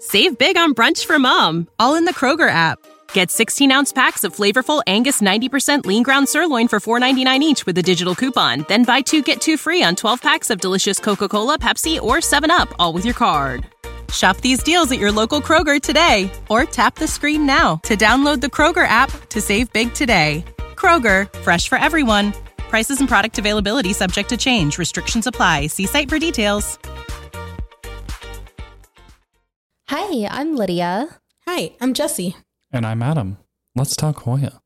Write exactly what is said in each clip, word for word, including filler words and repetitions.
Save big on brunch for mom, all in the Kroger app. Get sixteen-ounce packs of flavorful Angus ninety percent lean ground sirloin for four ninety-nine each with a digital coupon. Then buy two, get two free on twelve packs of delicious Coca-Cola, Pepsi, or seven up, all with your card. Shop these deals at your local Kroger today, or tap the screen now to download the Kroger app to save big today. Kroger, fresh for everyone. Prices and product availability subject to change. Restrictions apply. See site for details. Hi, I'm Lydia. Hi, I'm Jessie. And I'm Adam. Let's talk Hoya.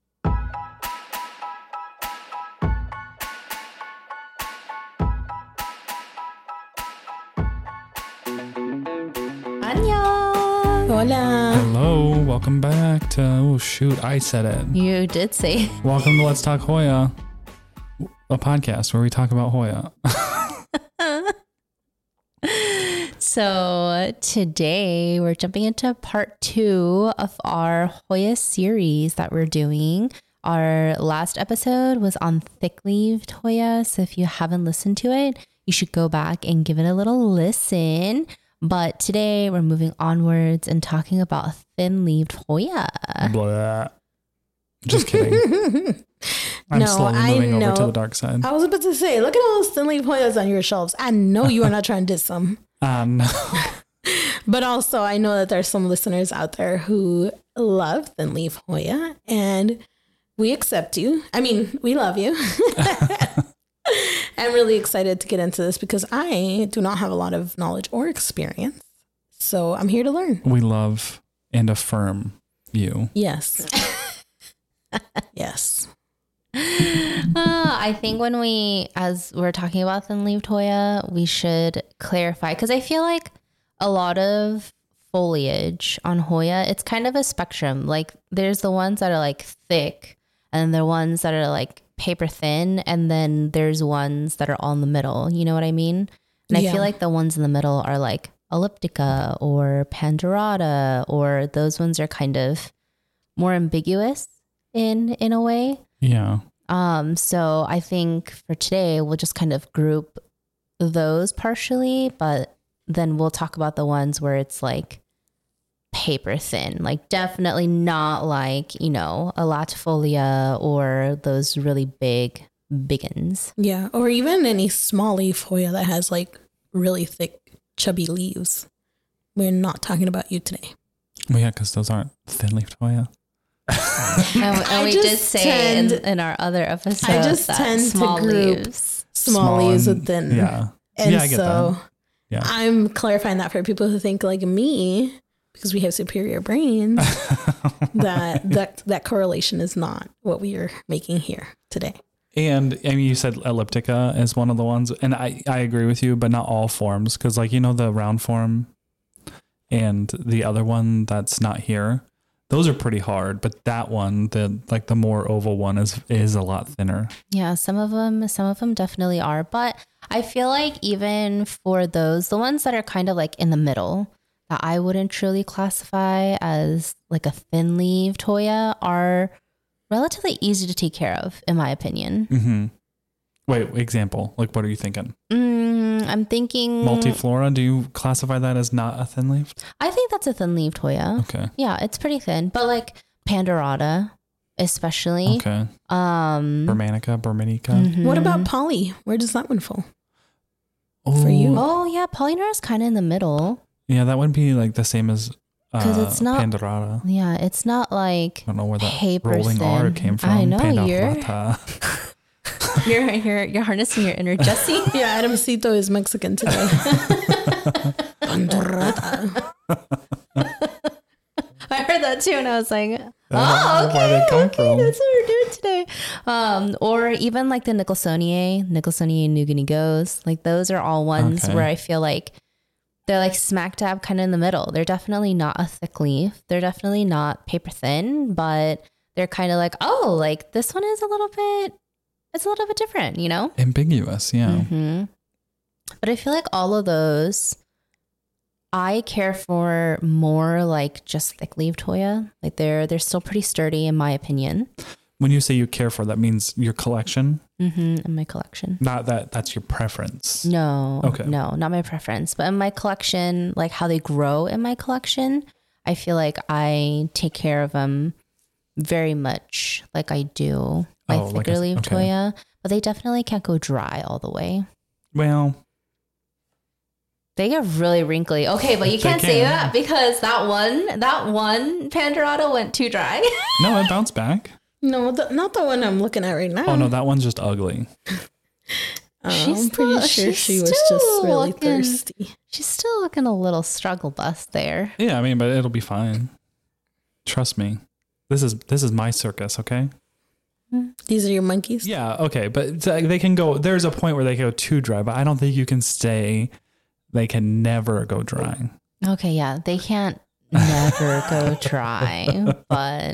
Annyeong. Hola. Hello, welcome back to, oh shoot, I said it. You did say. Welcome to Let's Talk Hoya, a podcast where we talk about Hoya. So today we're jumping into part two of our Hoya series that we're doing. Our last episode was on thick-leaved Hoya, so if you haven't listened to it, you should go back and give it a little listen. But today we're moving onwards and talking about thin-leaved Hoya. Blah. Just kidding. I'm No, slowly I moving over to know. the dark side. I was about to say, look at all those thin leaf Hoyas on your shelves. I know you are not trying to diss them. Uh, no. But also, I know that there's some listeners out there who love thin leaf Hoya, and we accept you. I mean, we love you. I'm really excited to get into this because I do not have a lot of knowledge or experience. So I'm here to learn. We love and affirm you. Yes. Yes. Uh, I think when we, as we're talking about thin-leaved Hoya, we should clarify, because I feel like a lot of foliage on Hoya, it's kind of a spectrum. Like there's the ones that are like thick, and the ones that are like paper thin, and then there's ones that are all in the middle. You know what I mean? And I Yeah. feel like the ones in the middle are like elliptica or pandurata, or those ones are kind of more ambiguous in in a way. Yeah. Um, so I think for today, we'll just kind of group those partially, but then we'll talk about the ones where it's like paper thin, like definitely not like, you know, a latifolia or those really big biggins. Yeah. Or even any small leaf Hoya that has like really thick, chubby leaves. We're not talking about you today. Well, yeah, because those aren't thin-leafed Hoya. And, and I we just did say tend- in, in our other episode I just that tend to small group leaves. Small, leaves and- with thin. Yeah. And yeah, I get so that. Yeah. I'm clarifying that for people who think like me, because we have superior brains, that that that correlation is not what we are making here today. And I mean, you said elliptica is one of the ones, and I, I agree with you, but not all forms, because like, you know, the round form and the other one that's not here, those are pretty hard, but that one, the like the more oval one is is a lot thinner. Yeah, some of them, some of them definitely are. But I feel like even for those, the ones that are kind of like in the middle, that I wouldn't truly classify as like a thin-leaved Hoya, are relatively easy to take care of, in my opinion. Mm-hmm. Wait, example, like what are you thinking? Mm, I'm thinking Multiflora, do you classify that as not a thin leaf? I think that's a thin-leaved Hoya. Okay. Yeah, it's pretty thin, but like Pandurata, especially. Okay. Um, Bermanica, Bermanica. mhm. What about poly? Where does that one fall? Oh, For you? Oh yeah, Polynara is kind of in the middle. yeah, that would be like the same as uh, 'Cause it's not- Pandurata. Yeah, it's not like I don't know where that paper rolling R thin. came from. I know, you're- Pandurata. you're you're you're harnessing your inner Jessie. Yeah, Adamcito is Mexican today. Pandurata. I heard that too, and I was like, don't "Oh, know where okay, they come okay, from. that's what we're doing today." Um, or even like the Nicholsoniae, Nicholsoniae Nugini Goes, like those are all ones Okay. where I feel like they're like smack dab kind of in the middle. They're definitely not a thick leaf. They're definitely not paper thin, but they're kind of like, oh, like this one is a little bit, it's a little bit different, you know? Ambiguous, yeah. hmm But I feel like all of those, I care for more like just thick-leaved Hoya. Like they're they're still pretty sturdy in my opinion. When you say you care for, that means your collection. Mm-hmm, in my collection. Not that that's your preference. No, Okay. no, not my preference. But in my collection, like how they grow in my collection, I feel like I take care of them very much like I do my Oh, like thicker a- leaf okay. Toya. But they definitely can't go dry all the way. Well, They get really wrinkly. Okay, but you They can't say can. that because that one, that one Pandorata went too dry. no, it bounced back. No, the, not the one I'm looking at right now. Oh no, that one's just ugly. Uh, She's I'm pretty still- sure she's she was still just really looking- thirsty. She's still looking a little struggle bus there. Yeah, I mean, but it'll be fine. Trust me. This is this is my circus, okay? These are your monkeys? Yeah, okay, but it's like they can go. There's a point where they go too dry, but I don't think you can stay. They can never go dry. Okay, yeah, they can't never go dry, but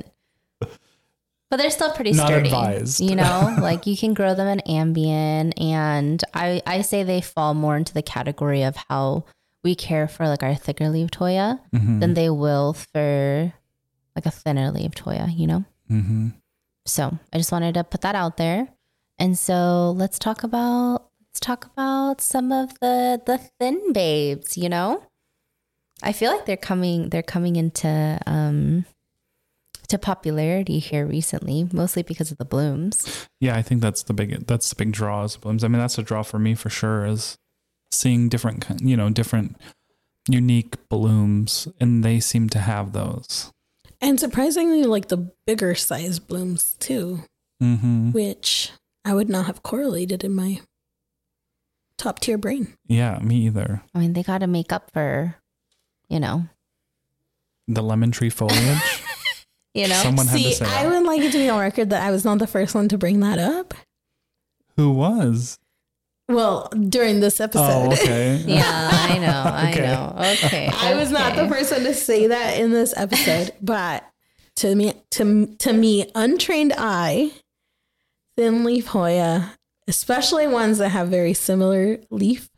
but they're still pretty Not sturdy. advised. You know, like you can grow them in ambient, and I I say they fall more into the category of how we care for like our thicker leaf Toya Mm-hmm. than they will for like a thinner leaf Toya. You know. Mm-hmm. So I just wanted to put that out there. And so let's talk about let's talk about some of the the thin babes, you know? I feel like they're coming they're coming into um to popularity here recently, mostly because of the blooms. Yeah, I think that's the big that's the big draw is blooms. I mean, that's a draw for me for sure is seeing different ki- you know different unique blooms, and they seem to have those. And surprisingly, like the bigger size blooms too, Mm-hmm. which I would not have correlated in my top tier brain. Yeah, me either. I mean, they got to make up for, you know, The lemon tree foliage. you know. Someone had to See, say I that. would like it to be on record that I was not the first one to bring that up. Who was? Well, during this episode. Oh, okay. Yeah, I know. I Okay. know. Okay. I was not the okay. first one to say that in this episode, but to me, to to me, untrained eye, thin leaf Hoya, especially ones that have very similar leaf,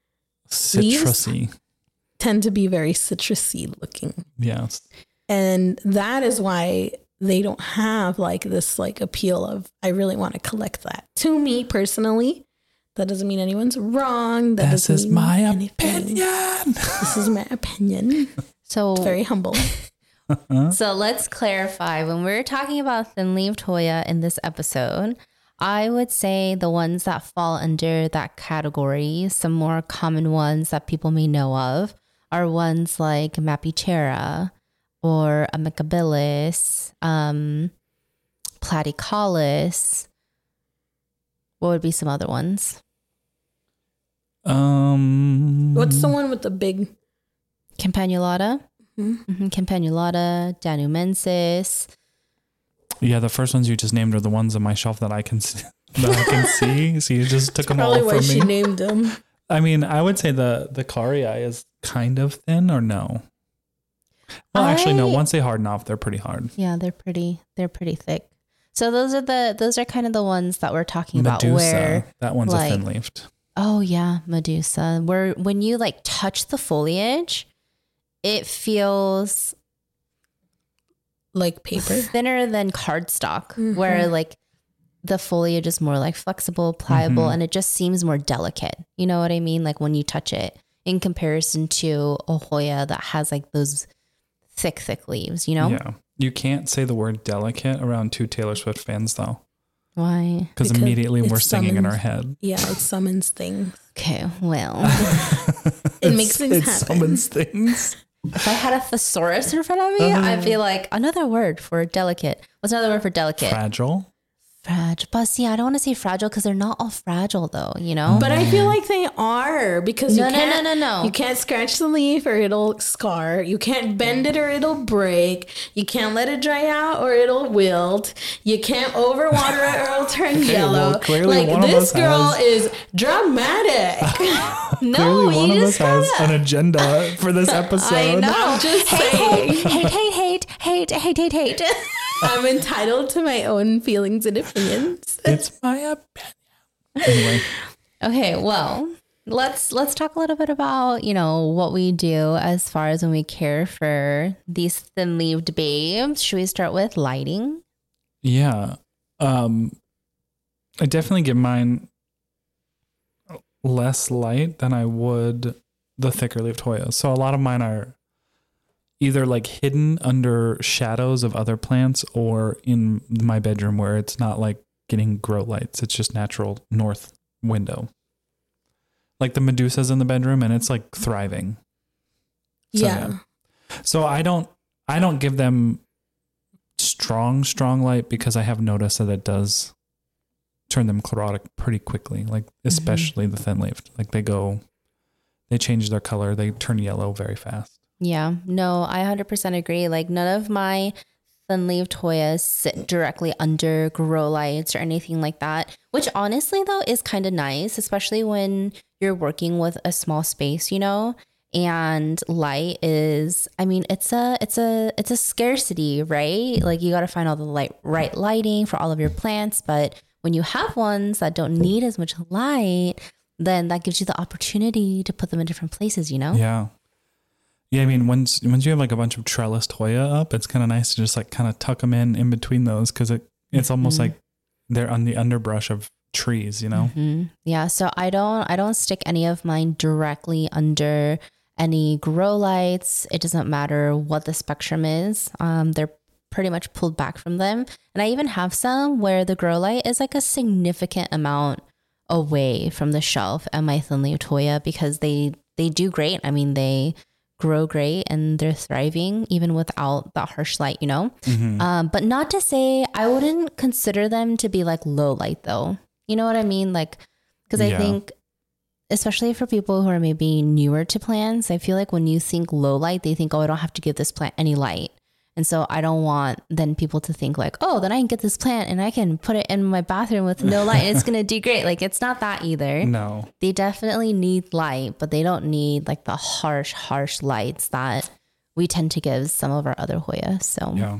Citrusy. tend to be very citrusy looking, Yes. and that is why they don't have like this like appeal of I really want to collect that. To me personally, that doesn't mean anyone's wrong. That This doesn't is mean my anything. opinion. This is my opinion. So Very humble. So let's clarify. When we're talking about thin leaved Hoya in this episode, I would say the ones that fall under that category, some more common ones that people may know of, are ones like Mappichera or Amicabilis, um, Platycollis. What would be some other ones? Um. What's the one with the big? Campanulata. Mhm. Mm-hmm. Campanulata, Danumensis. Yeah, the first ones you just named are the ones on my shelf that I can see, that I can see. So you just took them all Probably why from she me. named them. I mean, I would say the the Carii is kind of thin, or no? Well, actually, no. I- Once they harden off, they're pretty hard. Yeah, they're pretty. They're pretty thick. So those are the those are kind of the ones that we're talking about. Medusa, Where that one's like- a thin leafed. oh yeah, Medusa. Where when you like touch the foliage, it feels Like paper. thinner than cardstock. Mhm. Where like the foliage is more like flexible, pliable, Mhm. and it just seems more delicate. You know what I mean? Like when you touch it, in comparison to a Hoya that has like those thick, thick leaves. You know Yeah, you can't say the word delicate around two Taylor Swift fans though, why? because Because immediately it we're singing in our summons- head. Yeah, it summons things. Okay, well. It makes things it happen. summons things. If I had a thesaurus in front of me, I'd be like, another word for delicate. What's another word for delicate? Fragile. Fragile. But see, I don't want to say fragile because they're not all fragile though, you know? But I feel like they are because No, you no, can't, no, no, no. You can't scratch the leaf or it'll scar. You can't bend it or it'll break. You can't let it dry out or it'll wilt. You can't overwater it or it'll turn yellow. well, clearly like one of this us girl has- is dramatic. no, Clearly, one you of us just has gotta. an agenda for this episode. I know. I'm just saying. Hate, hate, hate, hate, hate, hate, hate. I'm entitled to my own feelings and opinions. It's my opinion. Anyway, Okay, well, let's let's talk a little bit about, you know, what we do as far as when we care for these thin-leaved babes. Should we start with lighting? yeah. Um, I definitely give mine less light than I would the thicker leafed Hoya. So a lot of mine are either like hidden under shadows of other plants or in my bedroom where it's not like getting grow lights. It's just natural north window. Like the Medusa's in the bedroom and it's like thriving. So, yeah. yeah. So I don't, I don't give them strong, strong light because I have noticed that it does turn them chlorotic pretty quickly. Like especially mm-hmm. the thin leafed, like they go, they change their color. They turn yellow very fast. Yeah, no, I one hundred percent agree. Like none of my thin-leaved Hoyas sit directly under grow lights or anything like that, which honestly though is kind of nice, especially when you're working with a small space, you know, and light is, I mean, it's a, it's a, it's a scarcity, right? Like you got to find all the light, right lighting for all of your plants. But when you have ones that don't need as much light, then that gives you the opportunity to put them in different places, you know? Yeah. Yeah, I mean, once once you have like a bunch of trellised Hoya up, it's kind of nice to just like kind of tuck them in in between those because it it's almost mm-hmm. like they're on the underbrush of trees, you know? Mm-hmm. Yeah, so I don't I don't stick any of mine directly under any grow lights. It doesn't matter what the spectrum is. Um, they're pretty much pulled back from them, and I even have some where the grow light is like a significant amount away from the shelf at my thin-leaved Hoya because they they do great. I mean, they grow great and they're thriving even without that harsh light, you know? Mm-hmm. Um, but not to say I wouldn't consider them to be like low light though. You know what I mean? Like, because I yeah. think, especially for people who are maybe newer to plants, I feel like when you think low light, they think, oh, I don't have to give this plant any light. And so I don't want then people to think like, oh, then I can get this plant and I can put it in my bathroom with no light and it's going to do great. Like it's not that either. No. They definitely need light, but they don't need like the harsh, harsh lights that we tend to give some of our other Hoya. So yeah.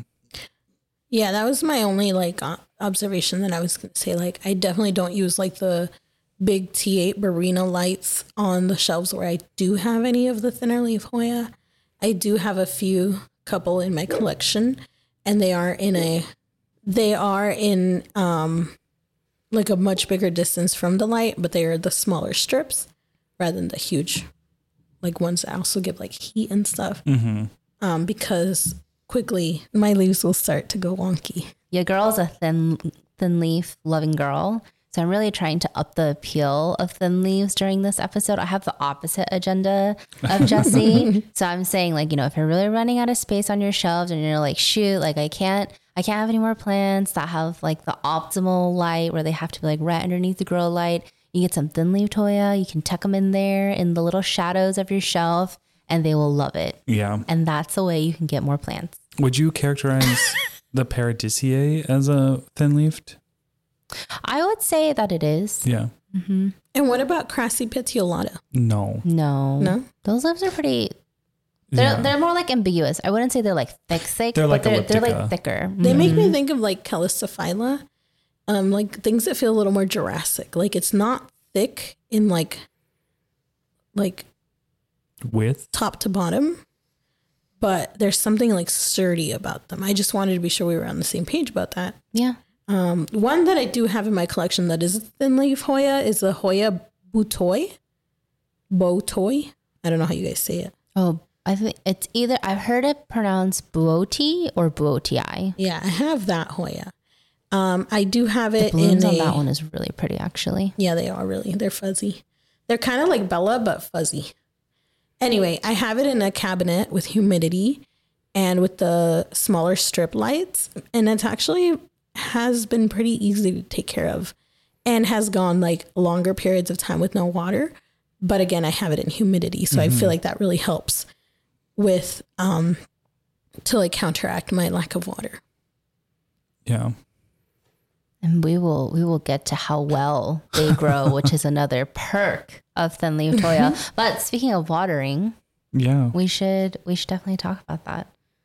Yeah, that was my only like observation that I was going to say. Like I definitely don't use like the big T eight Barina lights on the shelves where I do have any of the thinner leaf Hoya. I do have a few couple in my collection and they are in a they are in um like a much bigger distance from the light, but they are the smaller strips rather than the huge like ones that also give like heat and stuff. Mm-hmm. Um because quickly my leaves will start to go wonky. Your girl's a thin thin leaf loving girl. So I'm really trying to up the appeal of thin leaves during this episode. I have the opposite agenda of Jessie. So I'm saying like, you know, if you're really running out of space on your shelves and you're like, shoot, like I can't, I can't have any more plants that have like the optimal light where they have to be like right underneath the grow light. You get some thin leaf Hoya. You can tuck them in there in the little shadows of your shelf and they will love it. Yeah. And that's the way you can get more plants. Would you characterize the Paradisiae as a thin leafed? I would say that it is. Yeah. Mm-hmm. And what about Crassipetiolata? No. No. No? Those leaves are pretty... They're, yeah. they're more like ambiguous. I wouldn't say they're like thick, thick. They're but like they're, they're elliptica. like thicker. They Mm-hmm. make me think of like Calistophylla. Um, like things that feel a little more Jurassic. Like it's not thick in like... Like... Width? Top to bottom. But there's something like sturdy about them. I just wanted to be sure we were on the same page about that. Yeah. Um, one that I do have in my collection that is a thin leaf Hoya is the Hoya Butoi. Botoi. I don't know how you guys say it. Oh, I think it's either, I've heard it pronounced Buoti or Buotii. Yeah, I have that Hoya. Um, I do have it the blooms in on a, that one is really pretty actually. Yeah, they are really. They're fuzzy. They're kind of like Bella, but fuzzy. Anyway, I have it in a cabinet with humidity and with the smaller strip lights. And it's actually has been pretty easy to take care of and has gone like longer periods of time with no water. But again, I have it in humidity. So mm-hmm. I feel like that really helps with, um, to like counteract my lack of water. Yeah. And we will, we will get to how well they grow, which is another perk of thin leaf Hoya. But speaking of watering, yeah, we should, we should definitely talk about that.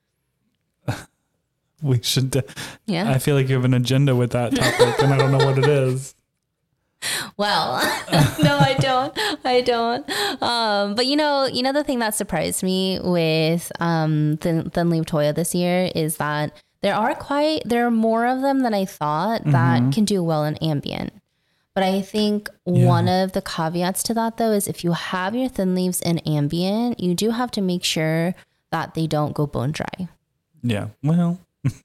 We should. De- yeah. I feel like you have an agenda with that topic and I don't know what it is. Well, no, I don't. I don't. Um, but you know, you know, the thing that surprised me with um, thin, thin leaf Hoya this year is that there are quite, there are more of them than I thought that mm-hmm. can do well in ambient. But I think Yeah. one of the caveats to that, though, is if you have your thin leaves in ambient, you do have to make sure that they don't go bone dry. Yeah. Well,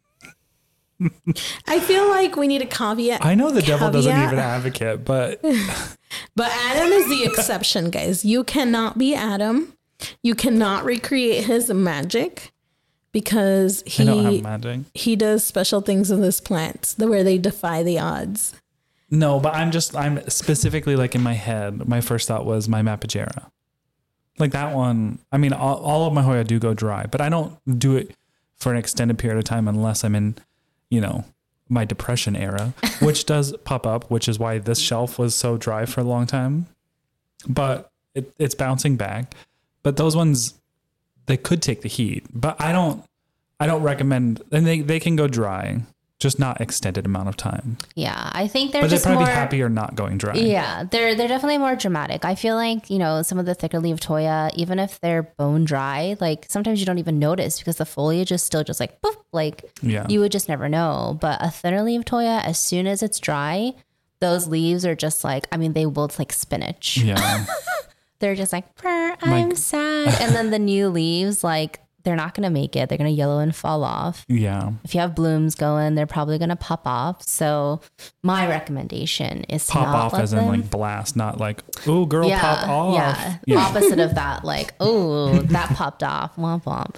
I feel like we need a caveat. I know the devil doesn't Caveat. even advocate, but But Adam is the exception, guys. You cannot be Adam. You cannot recreate his magic because I don't have he magic. he does special things in this plant where they defy the odds. No, but I'm just, I'm specifically like in my head, my first thought was my Mapagera. Like that one, I mean, all, all of my Hoya do go dry, but I don't do it for an extended period of time unless I'm in, you know, my depression era, which does pop up, which is why this shelf was so dry for a long time. But it, it's bouncing back. But those ones, they could take the heat, but I don't, I don't recommend, and they, they can go dry, just not extended amount of time. Yeah, I think they're But they'd just probably more be happier not going dry. Yeah, they're they're definitely more dramatic. I feel like, you know, some of the thicker leaved Hoya, even if they're bone dry, like sometimes you don't even notice because the foliage is still just like poof, like Yeah. you would just never know. But a thinner leaved Hoya, as soon as it's dry, those leaves are just like, I mean, they wilt like spinach. Yeah. They're just like, "Brr, I'm Like- sad. And then the new leaves, like they're not going to make it. They're going to yellow and fall off. Yeah. If you have blooms going, they're probably going to pop off. So my recommendation is to Pop not off let as them. in like blast, not like, oh, girl, pop off. Yeah. Yeah. Opposite of that, like, oh, that popped off. Womp womp.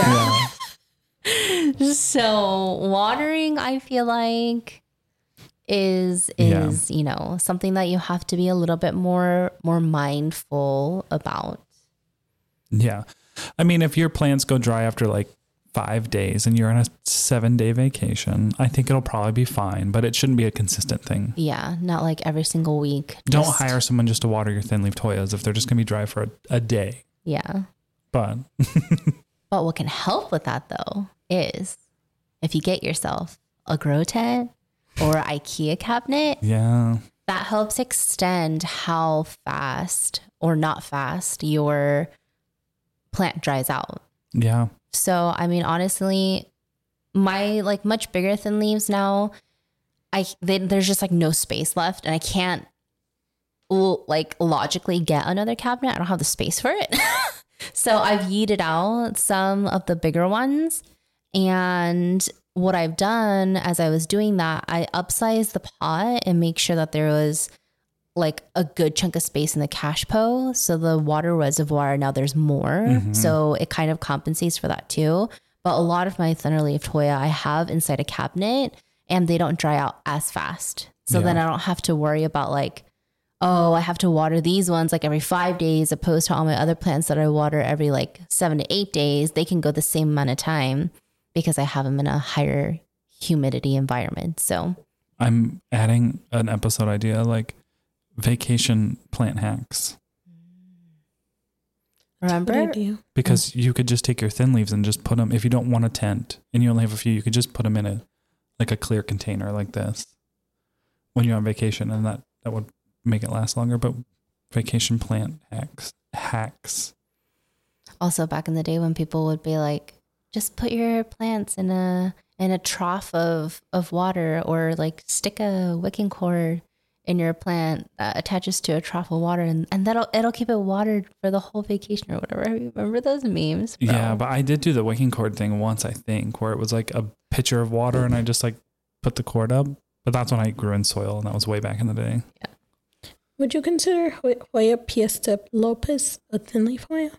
Yeah. So watering, I feel like is Yeah. is, you know, something that you have to be a little bit more more mindful about. Yeah. I mean, if your plants go dry after like five days and you're on a seven day vacation, I think it'll probably be fine, but it shouldn't be a consistent thing. Yeah, not like every single week. Don't Just- hire someone just to water your thin leaf Hoyas if they're just going to be dry for a, a day. Yeah. But But what can help with that though is if you get yourself a grow tent or IKEA cabinet, yeah, that helps extend how fast or not fast your plant dries out. yeah, So, I mean, honestly, my like much bigger thin leaves now, I they, there's just like no space left, and I can't l- like logically get another cabinet. I don't have the space for it. So I've yeeted out some of the bigger ones, and what I've done as I was doing that, I upsized the pot and make sure that there was like a good chunk of space in the cache pot. So the water reservoir, now there's more. Mhm. So it kind of compensates for that too. But a lot of my thinner leaf Hoya I have inside a cabinet and they don't dry out as fast. So Yeah. then I don't have to worry about like, oh, I have to water these ones like every five days opposed to all my other plants that I water every like seven to eight days. They can go the same amount of time because I have them in a higher humidity environment. So I'm adding an episode idea like vacation plant hacks, remember, Good idea. because you could just take your thin leaves and just put them, if you don't want a tent and you only have a few, you could just put them in a like a clear container like this when you're on vacation, and that that would make it last longer. But vacation plant hacks hacks also back in the day when people would be like, just put your plants in a in a trough of of water, or like stick a wicking cord in your plant that attaches to a trough of water, and, and that'll it'll keep it watered for the whole vacation or whatever. Remember those memes? bro? Yeah, but I did do the wicking cord thing once, I think, where it was like a pitcher of water and I just like put the cord up. But that's when I grew in soil, and that was way back in the day. Would you consider Ho- Hoya Piesta Lopez a thin leaf Hoya?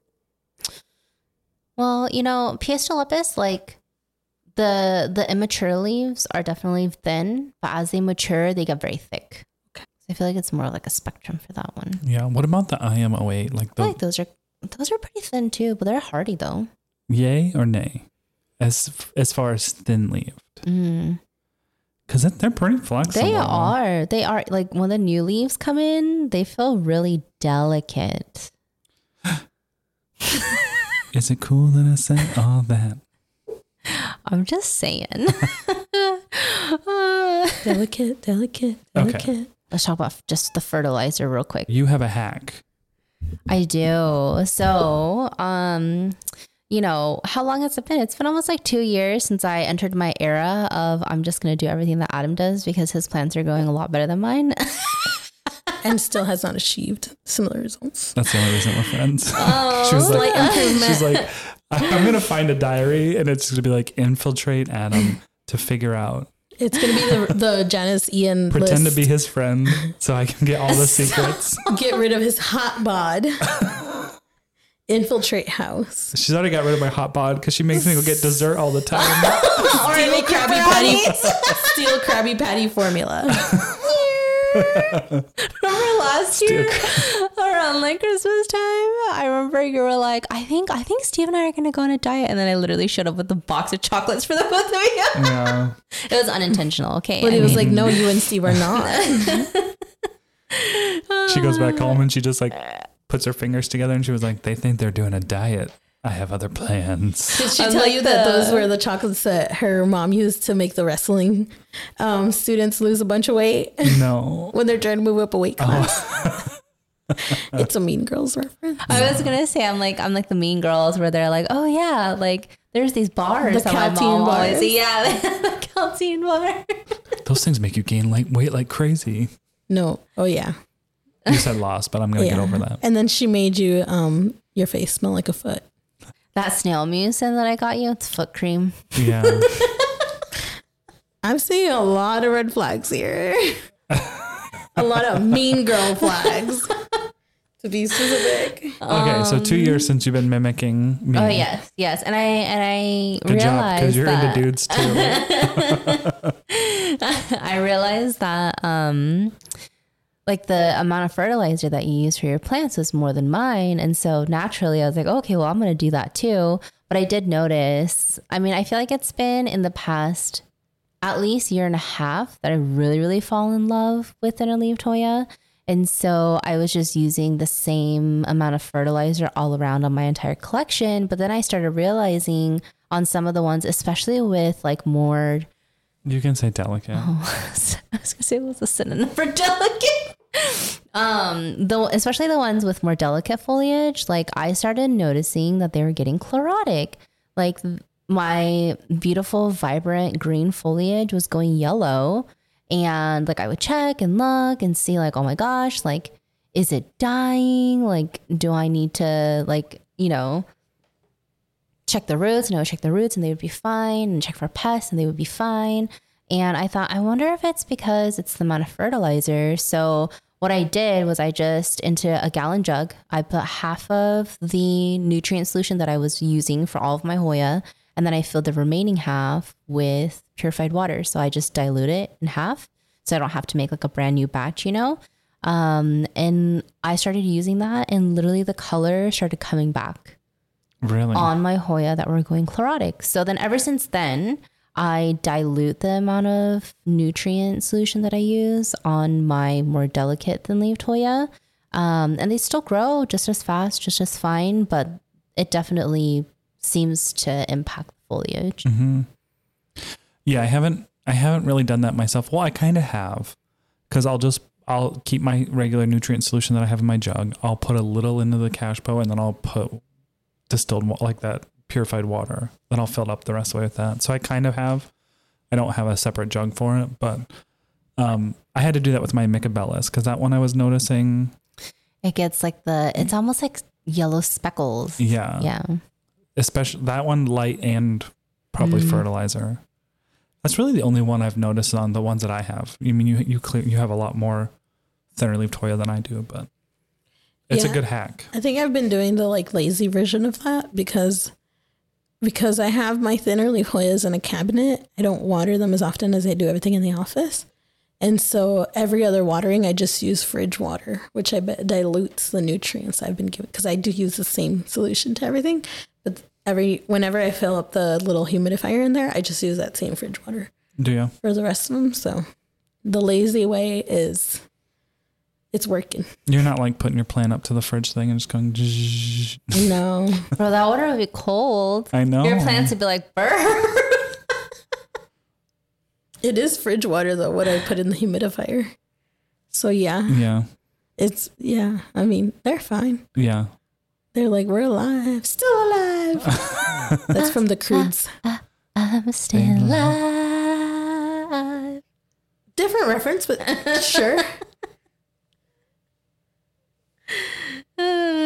Well, you know, Piesta lepis, like the the immature leaves are definitely thin, but as they mature, they get very thick. Okay. So I feel like it's more like a spectrum for that one. Yeah. What about the I M oh eight? Like I feel the like those are those are pretty thin too, but they're hardy though. yay or nay as as far as thin leaved? Mm. Because they're pretty flexible. They are. They are like when the new leaves come in, they feel really delicate. Is it cool that I said all that? I'm just saying. Delicate, delicate, Okay. delicate. Let's talk about just the fertilizer real quick. You have a hack. I do. So, um, you know, how long has it been? It's been almost like two years since I entered my era of I'm just going to do everything that Adam does because his plants are going a lot better than mine. and still has not achieved similar results. That's the only reason we're friends. Oh, she was like, improvement. she's like, I'm going to find a diary and it's going to be like infiltrate Adam to figure out. It's going to be the, the Janice Ian Pretend list. to be his friend so I can get all the secrets. Get rid of his hot bod. Infiltrate house. She's already got rid of my hot bod because she makes me go get dessert all the time. Steal Krabby Patty. Steal Krabby Patty formula. Remember last year around like Christmas time? I remember you were like, I think I think Steve and I are gonna go on a diet, and then I literally showed up with a box of chocolates for the both of you. Yeah. It was unintentional, okay? But I he was mean, like, no, you and Steve are not. She goes back home and she just like puts her fingers together and she was like, they think they're doing a diet. I have other plans. Did she I'm tell like you that the- those were the chocolates that her mom used to make the wrestling um, students lose a bunch of weight No. when they're trying to move up a weight class? It's a Mean Girls reference. I was gonna say I'm like I'm like the Mean Girls where they're like, oh yeah, like there's these bars. The that my Caltine mom always- bars. Yeah, the Caltine bar. Those things make you gain like weight like crazy. No. Oh, yeah. You said lost, but I'm going to yeah. get over that. And then she made you, um, your face smell like a foot. That snail mucin that I got you, it's foot cream. Yeah. I'm seeing a lot of red flags here. A lot of mean girl flags. To be specific. Okay, so two years since you've been mimicking me. Oh yes, yes, and I and I Good job, realized because you're that into dudes too. I realized that um like the amount of fertilizer that you use for your plants was more than mine, and so naturally I was like, okay, well I'm gonna do that too. But I did notice. I mean, I feel like it's been in the past at least year and a half that I really, really fall in love with Interleaf Toya. And so I was just using the same amount of fertilizer all around on my entire collection. But then I started realizing on some of the ones, especially with like more, You can say delicate. oh, I was gonna say it was a synonym for delicate. Um, though, especially the ones with more delicate foliage, like I started noticing that they were getting chlorotic. Like my beautiful, vibrant green foliage was going yellow. And like I would check and look and see like, oh my gosh, like, is it dying? Like, do I need to like, you know, check the roots? And I would check the roots and they would be fine, and check for pests and they would be fine. And I thought, I wonder if it's because it's the amount of fertilizer. So what I did was I just, into a gallon jug, I put half of the nutrient solution that I was using for all of my Hoya. And then I filled the remaining half with purified water. So I just dilute it in half so I don't have to make like a brand new batch, you know? Um, and I started using that and literally the color started coming back Really? on my Hoya that were going chlorotic. So then ever since then, I dilute the amount of nutrient solution that I use on my more delicate thin leaved Hoya. Um, and they still grow just as fast, just as fine, but it definitely seems to impact the foliage. Mm-hmm. Yeah, I haven't I haven't really done that myself. Well, I kind of have, because I'll just I'll keep my regular nutrient solution that I have in my jug. I'll put a little into the Cashpo, and then I'll put distilled wa- like that purified water. Then I'll fill it up the rest of the way with that. So I kind of have. I don't have a separate jug for it, but um, I had to do that with my Micabellis because that one I was noticing. It gets like the, it's almost like yellow speckles. Yeah. Yeah. Especially that one, light and probably Mm. fertilizer. That's really the only one I've noticed on the ones that I have. I mean, you you clear, you have a lot more thinner leaf Toya than I do, but it's Yeah. a good hack. I think I've been doing the like lazy version of that because because I have my thinner leaf Hoyas in a cabinet. I don't water them as often as I do everything in the office. And so every other watering, I just use fridge water, which I bet dilutes the nutrients I've been given because I do use the same solution to everything. But every whenever I fill up the little humidifier in there, I just use that same fridge water Do you? for the rest of them. So the lazy way is it's working. You're not like putting your plant up to the fridge thing and just going. Zzz. No. Bro, that water would be cold. I know. Your plants would be like, burr. It is fridge water though, what I put in the humidifier. So yeah, Yeah, it's, yeah, I mean, they're fine. yeah. They're like, we're alive, still alive. That's from the Crudes. I'm still alive. Different reference, but sure.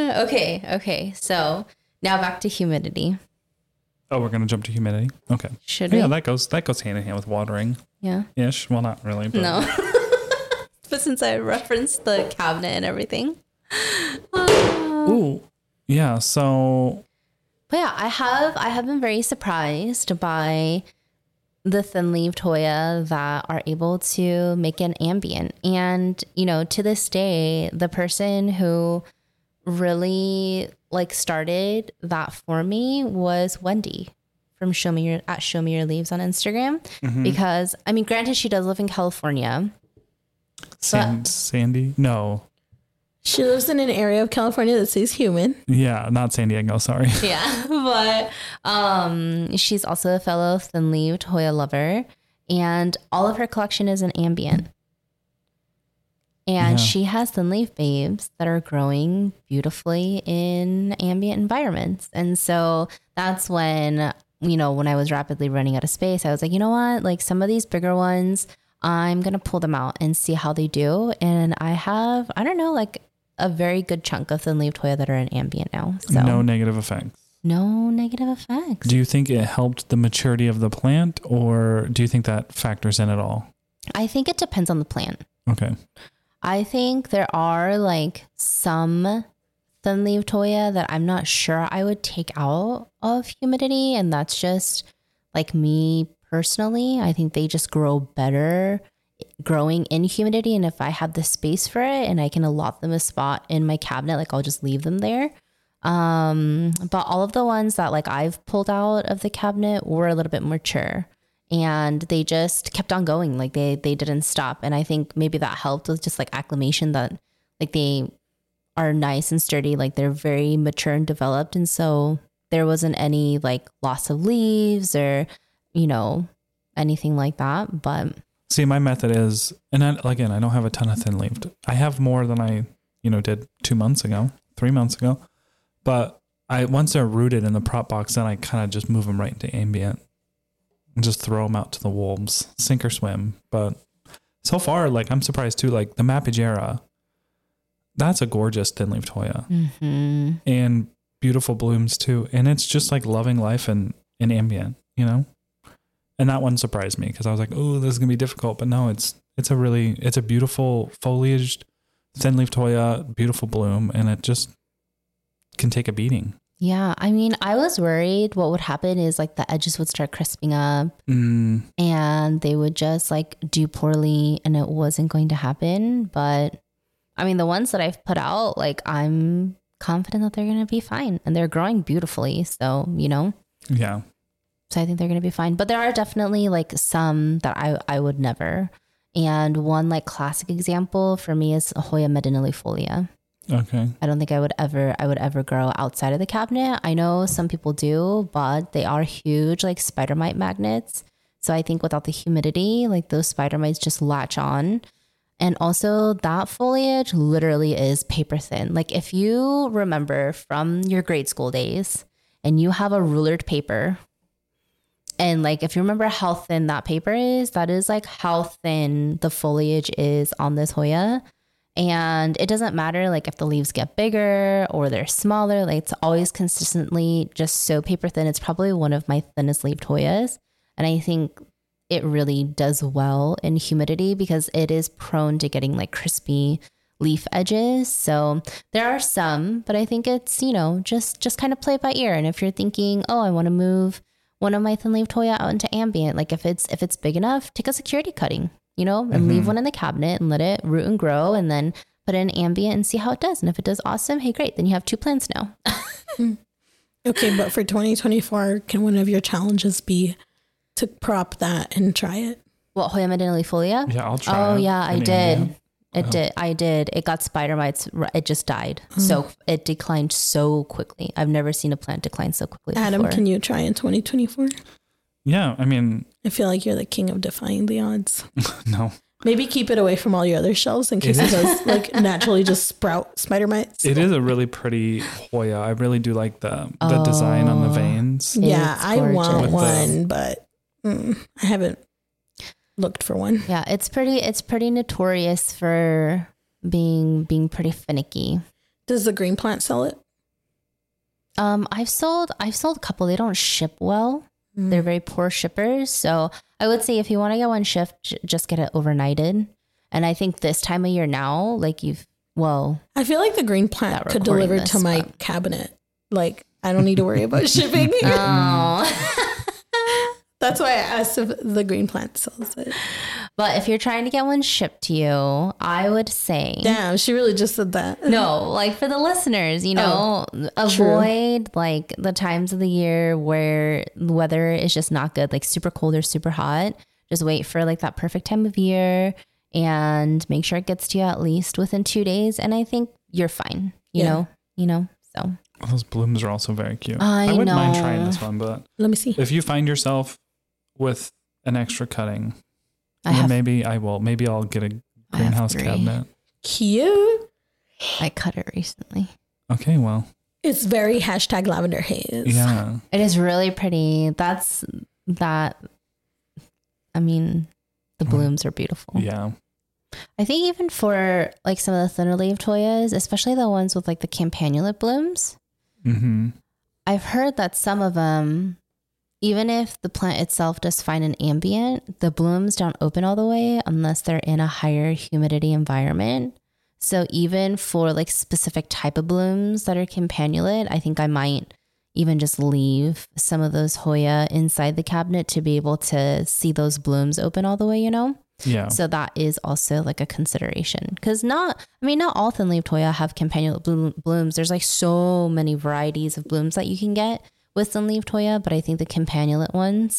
Okay, okay. So now back to humidity. Oh, we're gonna jump to humidity. Okay. Should yeah, we? that goes that goes hand in hand with watering. Yeah. Ish. Well, not really. But. No. But since I referenced the cabinet and everything. Uh, Ooh. Yeah. So. But yeah, I have I have been very surprised by the thin-leaved Hoya that are able to make an ambient. And, you know, to this day, the person who really like started that for me was Wendy from Show Me Your at Show Me Your Leaves on Instagram. Mm-hmm. Because I mean, granted, she does live in California. Sand, Sandy? No. She lives in an area of California that says human. Yeah, not San Diego. Sorry. Yeah, but um, she's also a fellow thin-leaved Hoya lover, and all of her collection is an ambient. And Yeah. she has thin-leaf babes that are growing beautifully in ambient environments. And so that's when, you know, when I was rapidly running out of space, I was like, you know what? Like some of these bigger ones, I'm going to pull them out and see how they do. And I have, I don't know, like a very good chunk of thin-leaved Hoya that are in ambient now. So No negative effects. no negative effects. Do you think it helped the maturity of the plant, or do you think that factors in at all? I think it depends on the plant. Okay. I think there are like some thin-leaved Hoya that I'm not sure I would take out of humidity. And that's just like me personally. I think they just grow better growing in humidity. And if I have the space for it and I can allot them a spot in my cabinet, like I'll just leave them there. Um, but all of the ones that like I've pulled out of the cabinet were a little bit mature. And they just kept on going. Like they, they didn't stop. And I think maybe that helped with just like acclimation, that like they are nice and sturdy. Like they're very mature and developed. And so there wasn't any like loss of leaves or, you know, anything like that. But see, my method is, and I, again, I don't have a ton of thin leaved. I have more than I, you know, did two months ago, three months ago. But I, once they're rooted in the prop box, then I kind of just move them right into ambient. And just throw them out to the wolves, sink or swim. But so far, like I'm surprised too. Like the Mapigera, that's a gorgeous thin-leaved Hoya, mm-hmm. and beautiful blooms too. And it's just like loving life in in ambient, you know. And that one surprised me because I was like, oh, this is gonna be difficult. But no, it's it's a really it's a beautiful foliaged thin-leaved Hoya, beautiful bloom, and it just can take a beating. Yeah, I mean, I was worried what would happen is like the edges would start crisping up Mm. and they would just like do poorly and it wasn't going to happen. But I mean, the ones that I've put out, like I'm confident that they're going to be fine and they're growing beautifully. So, you know, Yeah. so I think they're going to be fine. But there are definitely like some that I, I would never. And one like classic example for me is Hoya medinellifolia. Okay. I don't think I would ever, I would ever grow outside of the cabinet. I know some people do, but they are huge, like spider mite magnets. So I think without the humidity, like those spider mites just latch on. And also that foliage literally is paper thin. Like if you remember from your grade school days and you have a rulered paper, and like if you remember how thin that paper is, that is like how thin the foliage is on this Hoya. And it doesn't matter like if the leaves get bigger or they're smaller, like it's always consistently just so paper thin. It's probably one of my thinnest leaved Hoyas. And I think it really does well in humidity because it is prone to getting like crispy leaf edges. So there are some, but I think it's, you know, just, just kind of play it by ear. And if you're thinking, oh, I want to move one of my thin leaved Hoya out into ambient, like if it's, if it's big enough, take a security cutting, you know, and mm-hmm. leave one in the cabinet and let it root and grow and then put it in ambient and see how it does. And if it does awesome, hey, great. Then you have two plants now. Okay. But for twenty twenty-four, can one of your challenges be to prop that and try it? What, Hoya medinellifolia? Yeah, I'll try Oh it. yeah, I mean, did. yeah. It Oh. did. I did. It got spider mites. It just died. Mm. So it declined so quickly. I've never seen a plant decline so quickly Adam, before. can you try in twenty twenty-four? Yeah, I mean, I feel like you're the king of defying the odds. no. Maybe keep it away from all your other shelves in case it, it does like naturally just sprout spider mites. It is a really pretty Hoya. I really do like the the Oh. design on the veins. Yeah, It's I want gorgeous. one, but mm, I haven't looked for one. Yeah, it's pretty. It's pretty notorious for being being pretty finicky. Does the green plant sell it? Um, I've sold I've sold a couple. They don't ship well. Mm. They're very poor shippers. So I would say if you want to get one shipped, j- just get it overnighted. And I think this time of year now, like you've well, I feel like the green plant could deliver this, to my but... cabinet. Like I don't need to worry about shipping. Oh. That's why I asked if the green plant sells it. But if you're trying to get one shipped to you, I would say... Damn, she really just said that. No, like for the listeners, you know, oh, avoid true. like the times of the year where the weather is just not good, like super cold or super hot. Just wait for like that perfect time of year and make sure it gets to you at least within two days. And I think you're fine, you yeah. know, you know, so... Those blooms are also very cute. I, I wouldn't know. mind trying this one, but... Let me see. If you find yourself with an extra cutting, I have, maybe I will. Maybe I'll get a greenhouse cabinet. Cute. I cut it recently. Okay, well. It's very hashtag lavender haze. Yeah. It is really pretty. That's that. I mean, the blooms are beautiful. Yeah. I think even for like some of the thinner leaf Toyas, especially the ones with like the campanulate blooms, mm-hmm. I've heard that some of them, even if the plant itself does fine in ambient, the blooms don't open all the way unless they're in a higher humidity environment. So even for like specific type of blooms that are campanulate, I think I might even just leave some of those Hoya inside the cabinet to be able to see those blooms open all the way, you know? Yeah. So that is also like a consideration because not, I mean, not all thin leaf Hoya have campanulate bloom, blooms. There's like so many varieties of blooms that you can get with thin leaf Hoya, but I think the campanulate ones,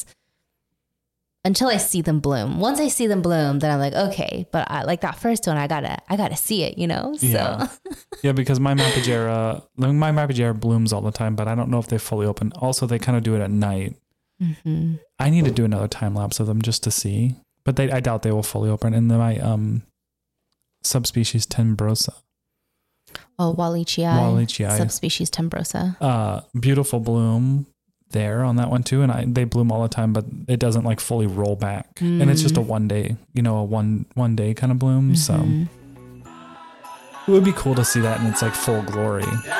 until I see them bloom, once I see them bloom, then I'm like, okay, but I, like that first one, I gotta, I gotta see it, you know? So. Yeah. Yeah, because my Mapagera, my Mapagera blooms all the time, but I don't know if they fully open. Also, they kind of do it at night. Mm-hmm. I need to do another time lapse of them just to see. But they, I doubt they will fully open. And then my um, subspecies Tenebrosa. Oh, Wallichii. Wallichii. Subspecies Tenebrosa. Uh, beautiful bloom there on that one too. And I, they bloom all the time, but it doesn't like fully roll back. Mm. And it's just a one day, you know, a one one day kind of bloom. Mm-hmm. So it would be cool to see that in its like full glory.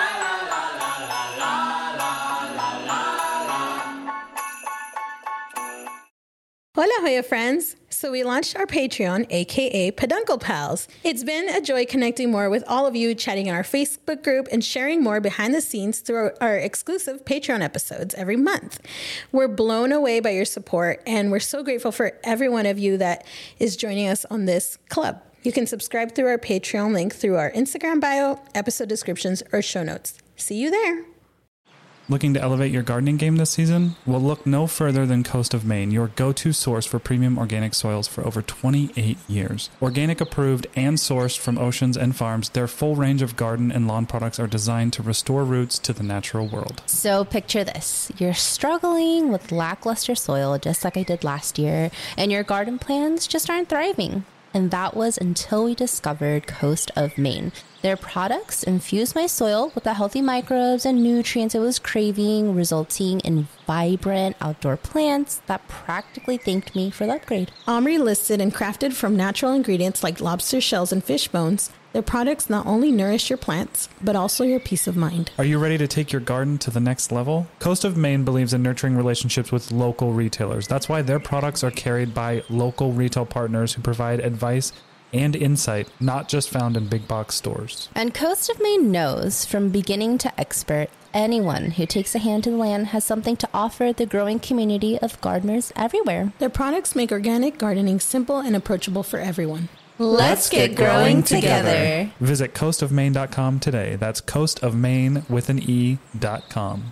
Hola, Hoya friends. So we launched our Patreon, aka Peduncle Pals. It's been a joy connecting more with all of you, chatting in our Facebook group, and sharing more behind the scenes through our exclusive Patreon episodes every month. We're blown away by your support, and we're so grateful for every one of you that is joining us on this club. You can subscribe through our Patreon link through our Instagram bio, episode descriptions, or show notes. See you there. Looking to elevate your gardening game this season? Well, look no further than Coast of Maine, your go-to source for premium organic soils for over twenty-eight years. Organic approved and sourced from oceans and farms, their full range of garden and lawn products are designed to restore roots to the natural world. So picture this. You're struggling with lackluster soil just like I did last year, and your garden plans just aren't thriving. And that was until we discovered Coast of Maine. Their products infused my soil with the healthy microbes and nutrients it was craving, resulting in vibrant outdoor plants that practically thanked me for the upgrade. Omri listed and crafted from natural ingredients like lobster shells and fish bones, their products not only nourish your plants, but also your peace of mind. Are you ready to take your garden to the next level? Coast of Maine believes in nurturing relationships with local retailers. That's why their products are carried by local retail partners who provide advice and insight, not just found in big box stores. And Coast of Maine knows, from beginning to expert, anyone who takes a hand to the land has something to offer the growing community of gardeners everywhere. Their products make organic gardening simple and approachable for everyone. Let's get growing together. Visit coast of maine dot com today. That's coast of maine with an E dot com.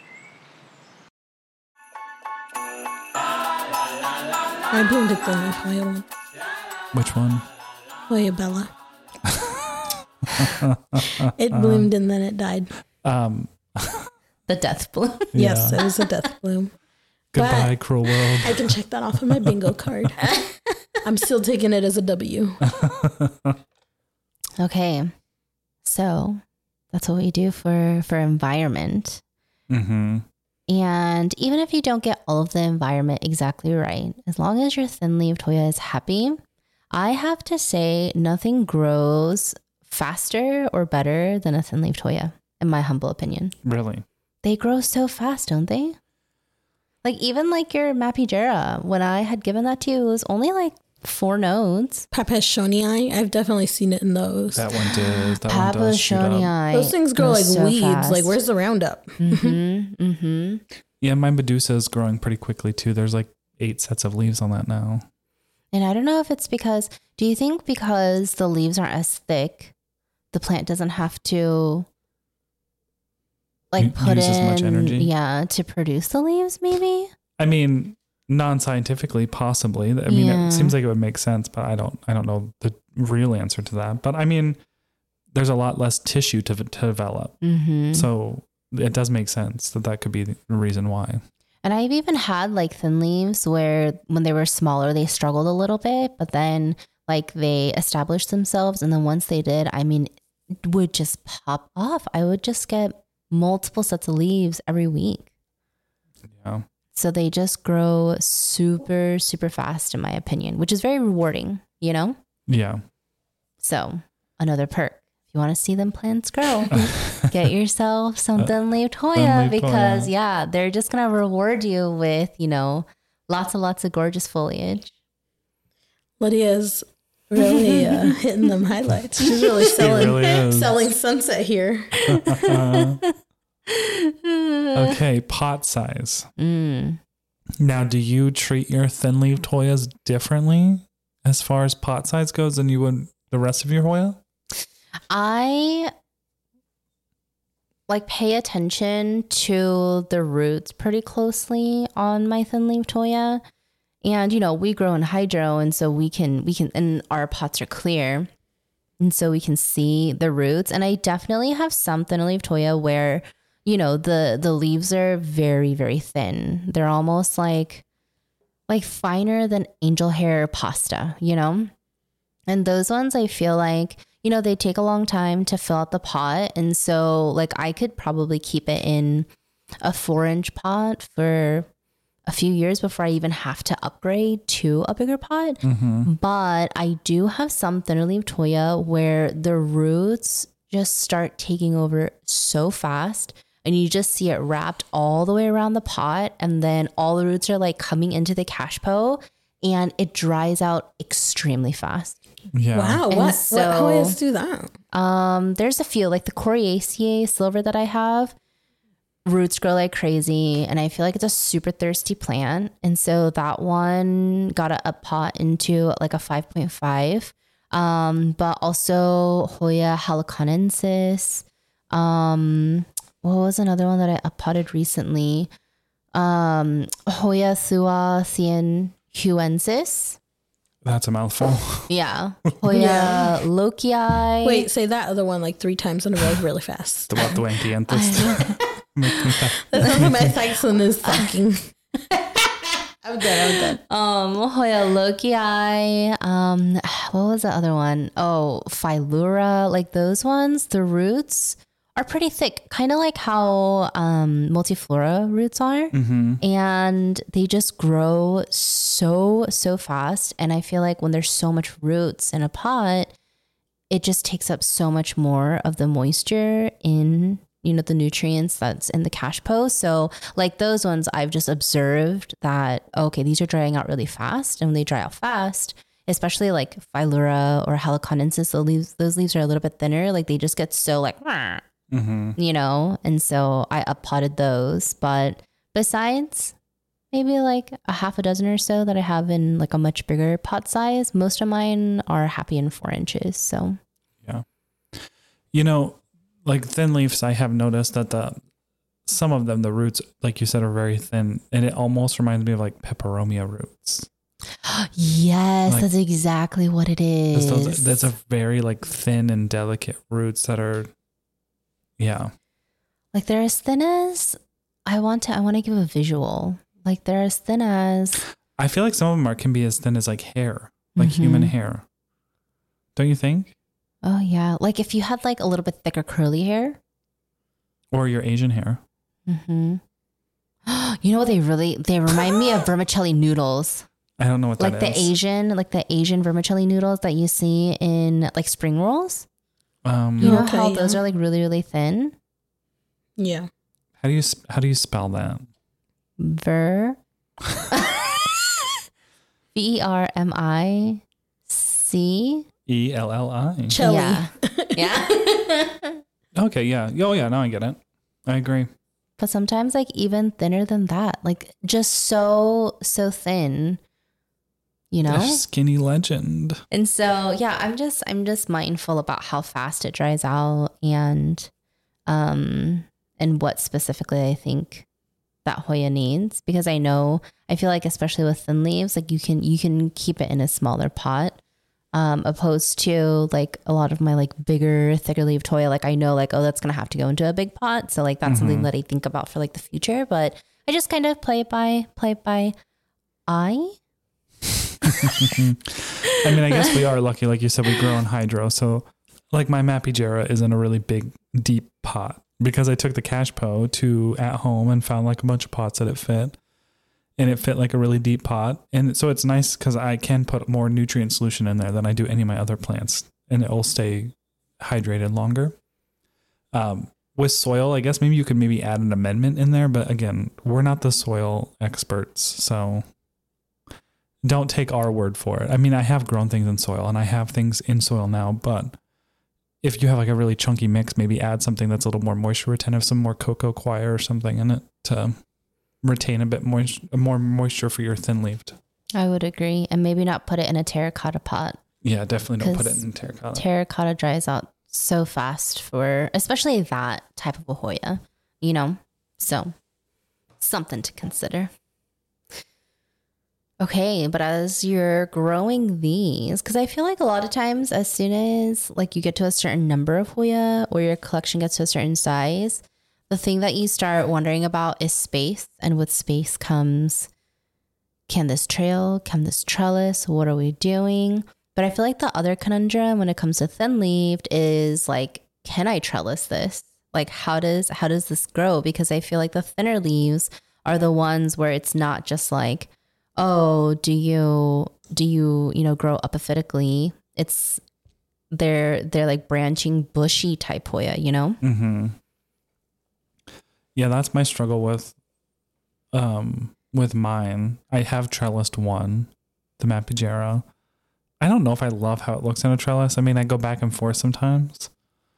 I bloomed at the Hoya one. Which one? Hoya Bella. It bloomed and then it died. Um, the death bloom. Yes, yeah. it was a death bloom. Goodbye, but cruel world. I can check that off on my bingo card. I'm still taking it as a W. Okay. So that's what we do for, for environment. Mm-hmm. And even if you don't get all of the environment exactly right, as long as your thin-leaved Hoya is happy, I have to say nothing grows faster or better than a thin leaf Toya, in my humble opinion. Really? They grow so fast, don't they? Like even like your Mapigera, when I had given that to you, it was only like four nodes. Papashonii, I've definitely seen it in those. That one did. That one does shoot up. Papashonii. Those things grow like so weeds. fast. Like, where's the Roundup? Mm-hmm. Mm-hmm. Yeah, my Medusa is growing pretty quickly too. There's like eight sets of leaves on that now. And I don't know if it's because, do you think because the leaves aren't as thick, the plant doesn't have to like U- put use in, as much energy? yeah, to produce the leaves maybe? I mean, non-scientifically, possibly. I mean, Yeah. it seems like it would make sense, but I don't. I don't know the real answer to that. But I mean, there's a lot less tissue to, to develop, Mm-hmm. so it does make sense that that could be the reason why. And I've even had like thin leaves where when they were smaller, they struggled a little bit, but then like they established themselves. And then once they did, I mean, it would just pop off. I would just get multiple sets of leaves every week. Yeah. So they just grow super, super fast, in my opinion, which is very rewarding, you know? Yeah. So another perk. If you want to see them plants grow, get yourself some thin leaf Toya Thin-leaf because, Toya. yeah, they're just going to reward you with, you know, lots and lots of gorgeous foliage. Lydia's really uh, hitting them highlights. She's really selling, really is. selling sunset here. Okay, pot size. Mm. Now, do you treat your thin leaf Toyas differently as far as pot size goes than you would the rest of your Hoya? I like pay attention to the roots pretty closely on my thin leaf Toya. And, you know, we grow in hydro, and so we can, we can, and our pots are clear. And so we can see the roots. And I definitely have some thin leaf Toya where, you know, the, the leaves are very, very thin. They're almost like, like finer than angel hair pasta, you know? And those ones I feel like, you know, they take a long time to fill out the pot. And so like I could probably keep it in a four inch pot for a few years before I even have to upgrade to a bigger pot. Mm-hmm. But I do have some thinner leaf Toya where the roots just start taking over so fast. And you just see it wrapped all the way around the pot. And then all the roots are like coming into the cashpo and it dries out extremely fast. Yeah. Wow. And What, so- what Hoyas do that? Um, there's a few like the Coriaceae silver that I have. Roots grow like crazy, and I feel like it's a super thirsty plant. And so that one got a up pot into like a five point five. Um, but also Hoya haliconensis. Um, what was another one that I up potted recently? Um, Hoya thuacienhuensis. That's a mouthful. Yeah. Hoya Yeah. lokii. Wait, say that other one like three times in a row really fast. The what the antienthus. Make me laugh. That sounds like my Tyson is sucking. I'm good, I'm good. Um, Hoya lokii. Um, what was the other one? Oh, Phylura. Like those ones, the roots are pretty thick, kind of like how um multiflora roots are, Mm-hmm. and they just grow so so fast. And I feel like when there's so much roots in a pot, it just takes up so much more of the moisture in, you know, the nutrients that's in the cashpo. So like those ones, I've just observed that, okay, these are drying out really fast. And when they dry out fast, especially like Phylura or haliconensis, the leaves, those leaves are a little bit thinner. Like they just get so like, Mm-hmm. you know, and so I up potted those. But besides maybe like a half a dozen or so that I have in like a much bigger pot size, most of mine are happy in four inches. So Yeah. You know, like thin leaves, I have noticed that the some of them, the roots, like you said, are very thin, and it almost reminds me of like peperomia roots. yes, Like- that's exactly what it That's, is. those, that's a very like thin and delicate roots that are, yeah. Like they're as thin as I want to I want to give a visual. Like they're as thin as I feel like some of them are can be as thin as like hair, like human Mhm. hair. Don't you think? oh yeah. Like if you had like a little bit thicker curly hair. Or your Asian hair. Mm-hmm. You know what they really they remind me of vermicelli noodles. I don't know what Like that the is. Asian, like the Asian vermicelli noodles that you see in like spring rolls. Um, You know Okay, how yeah. those are like really, really thin? Yeah. how do you sp- how do you spell that? Ver. V E R M I C. E L L I. Chelly. Yeah. Yeah. Okay, yeah. Oh, yeah. Now I get it. I agree. But sometimes like even thinner than that, like just so, so thin, you know? The skinny legend. And so, yeah, I'm just, I'm just mindful about how fast it dries out and, um, and what specifically I think that Hoya needs, because I know, I feel like, especially with thin leaves, like you can, you can keep it in a smaller pot. Um, opposed to like a lot of my like bigger, thicker leaved Hoya, like I know like, oh, that's going to have to go into a big pot. So like, that's Mm-hmm. something that I think about for like the future, but I just kind of play it by, play it by eye. I mean, I guess we are lucky. Like you said, we grow in hydro. So like my Mapigera is in a really big, deep pot because I took the Cashpo to at home and found like a bunch of pots that it fit. And it fit like a really deep pot. And so it's nice because I can put more nutrient solution in there than I do any of my other plants. And it will stay hydrated longer. Um, with soil, I guess maybe you could maybe add an amendment in there. But again, we're not the soil experts. So don't take our word for it. I mean, I have grown things in soil and I have things in soil now. But if you have like a really chunky mix, maybe add something that's a little more moisture retentive, some more cocoa coir or something in it to retain a bit more, more moisture for your thin leaved. I would agree. And maybe not put it in a terracotta pot. Yeah, definitely don't put it 'Cause in terracotta. Terracotta dries out so fast for, especially that type of a Hoya, you know? So something to consider. Okay, but as you're growing these, because I feel like a lot of times as soon as like you get to a certain number of Hoya or your collection gets to a certain size, the thing that you start wondering about is space. And with space comes, can this trail, can this trellis, what are we doing? But I feel like the other conundrum when it comes to thin leaved is like, can I trellis this? Like how does how does this grow? Because I feel like the thinner leaves are the ones where it's not just like, oh, do you do you, you know, grow epiphytically? It's they're they're like branching bushy type Hoya, you know? Mm-hmm. Yeah, that's my struggle with um with mine. I have trellised one, the Mapigera. I don't know if I love how it looks in a trellis. I mean, I go back and forth sometimes,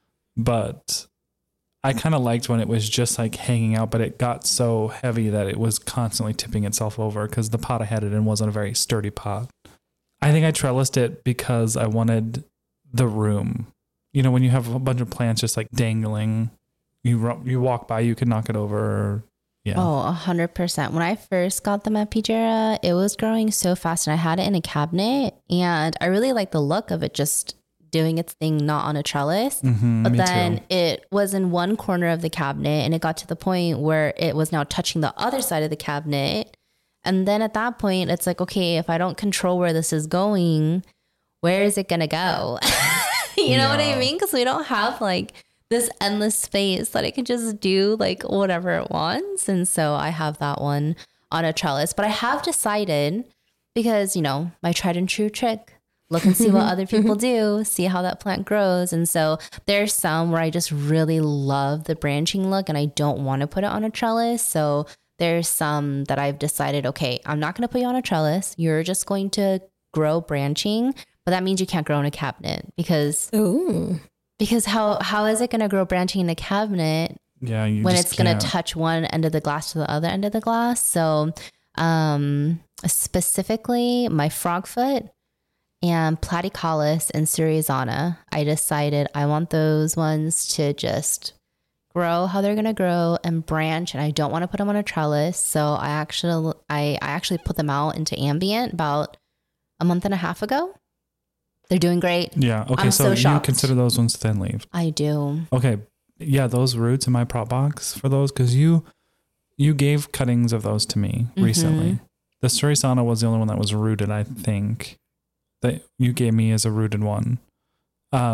but I kind of liked when it was just like hanging out, but it got so heavy that it was constantly tipping itself over because the pot I had it in wasn't a very sturdy pot. I think I trellised it because I wanted the room. You know, when you have a bunch of plants just like dangling, you ru- you walk by, you could knock it over. Yeah. Oh, a hundred percent. When I first got the Mapigera, it was growing so fast and I had it in a cabinet and I really liked the look of it just doing its thing, not on a trellis. Mm-hmm, but me then too. it was in one corner of the cabinet and it got to the point where it was now touching the other side of the cabinet. And then at that point, it's like, okay, if I don't control where this is going, where is it going to go? You know what I Yeah. mean? Because we don't have like this endless space that it can just do like whatever it wants. And so I have that one on a trellis. But I have decided, because, you know, my tried and true trick, look and see what other people do, see how that plant grows. And so there's some where I just really love the branching look and I don't want to put it on a trellis. So there's some that I've decided, okay, I'm not going to put you on a trellis. You're just going to grow branching, but that means you can't grow in a cabinet because Ooh. because how how is it going to grow branching in a cabinet Yeah. You when just it's going can't. to touch one end of the glass to the other end of the glass? So um, specifically my frogfoot and platycallis and Surizana, I decided I want those ones to just grow how they're going to grow and branch, and I don't want to put them on a trellis. So I actually I, I actually put them out into ambient about a month and a half ago. They're doing great. Yeah. Okay. I'm So, so you shocked. consider those ones thin leaved. I do. Okay. Yeah. Those roots in my prop box for those, because you you gave cuttings of those to me Mhm. recently. The Surizana was the only one that was rooted, I think, that you gave me as a rooted one. Um,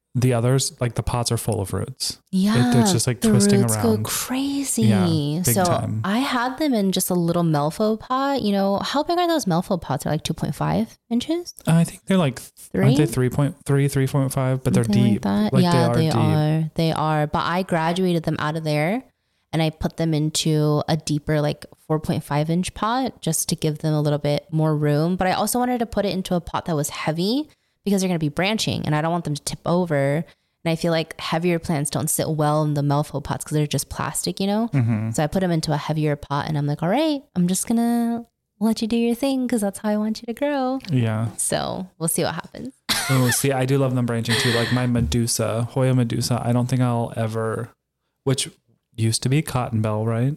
the others, like the pots are full of roots. Yeah. It, it's just like the twisting roots around. go crazy. Yeah, big so time. I had them in just a little Melfo pot. You know, how big are those Melfo pots? They're like two point five inches? I think they're like, Three? aren't they three point three, three point five, but Something they're like deep. that? Like yeah, they are they deep. are. They are. But I graduated them out of there and I put them into a deeper, like four point five inch pot just to give them a little bit more room. But I also wanted to put it into a pot that was heavy because they're going to be branching and I don't want them to tip over. And I feel like heavier plants don't sit well in the Melfo pots because they're just plastic, you know? Mm-hmm. So I put them into a heavier pot and I'm like, all right, I'm just going to let you do your thing because that's how I want you to grow. Yeah. So we'll see what happens. Oh, see, I do love them branching too. Like my Medusa, Hoya Medusa, I don't think I'll ever, which used to be Cotton Bell, right?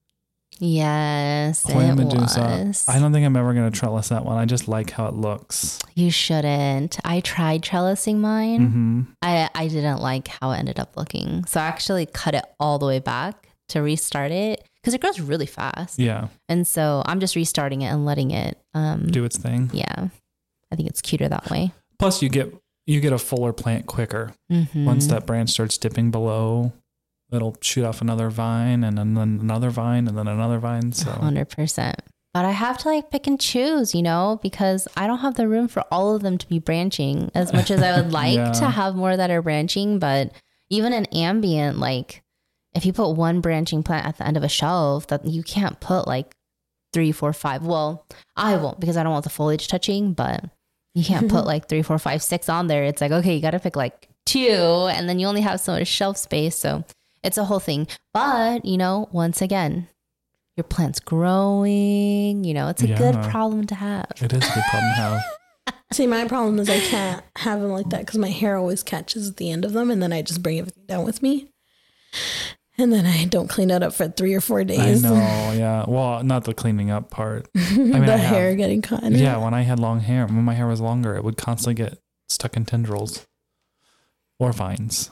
Yes, Hoya it Medusa. was. I don't think I'm ever going to trellis that one. I just like how it looks. You shouldn't. I tried trellising mine. Mm-hmm. I, I didn't like how it ended up looking. So I actually cut it all the way back to restart it because it grows really fast. Yeah. And so I'm just restarting it and letting it um, Do its thing. Yeah. I think it's cuter that way. Plus you get, you get a fuller plant quicker. Mm-hmm. Once that branch starts dipping below, it'll shoot off another vine and then another vine and then another vine. So one hundred percent. But I have to like pick and choose, you know, because I don't have the room for all of them to be branching as much as I would like Yeah. to have more that are branching. But even in ambient, like if you put one branching plant at the end of a shelf, that you can't put like three, four, five. Well, I won't because I don't want the foliage touching, but you can't put like three, four, five, six on there. It's like, okay, you got to pick like two and then you only have so much shelf space. So it's a whole thing. But, you know, once again, your plant's growing, you know, it's a Yeah. good problem to have. it is a good problem to have. See, my problem is I can't have them like that because my hair always catches at the end of them, and then I just bring everything down with me, and then I don't clean it up for three or four days. I know, yeah. Well, not the cleaning up part. I mean, the I have- hair getting caught in it. Yeah, when I had long hair, when my hair was longer, it would constantly get stuck in tendrils or vines,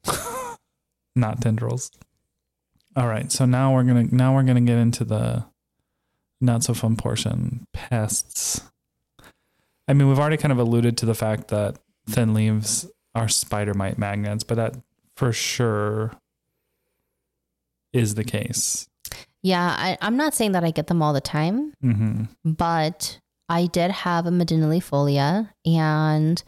not tendrils. All right, so now we're gonna now we're gonna get into the not so fun portion, pests. I mean, we've already kind of alluded to the fact that thin leaves are spider mite magnets, but that for sure is the case. Yeah, I, I'm not saying that I get them all the time, Mm-hmm. but I did have a Medinellifolia and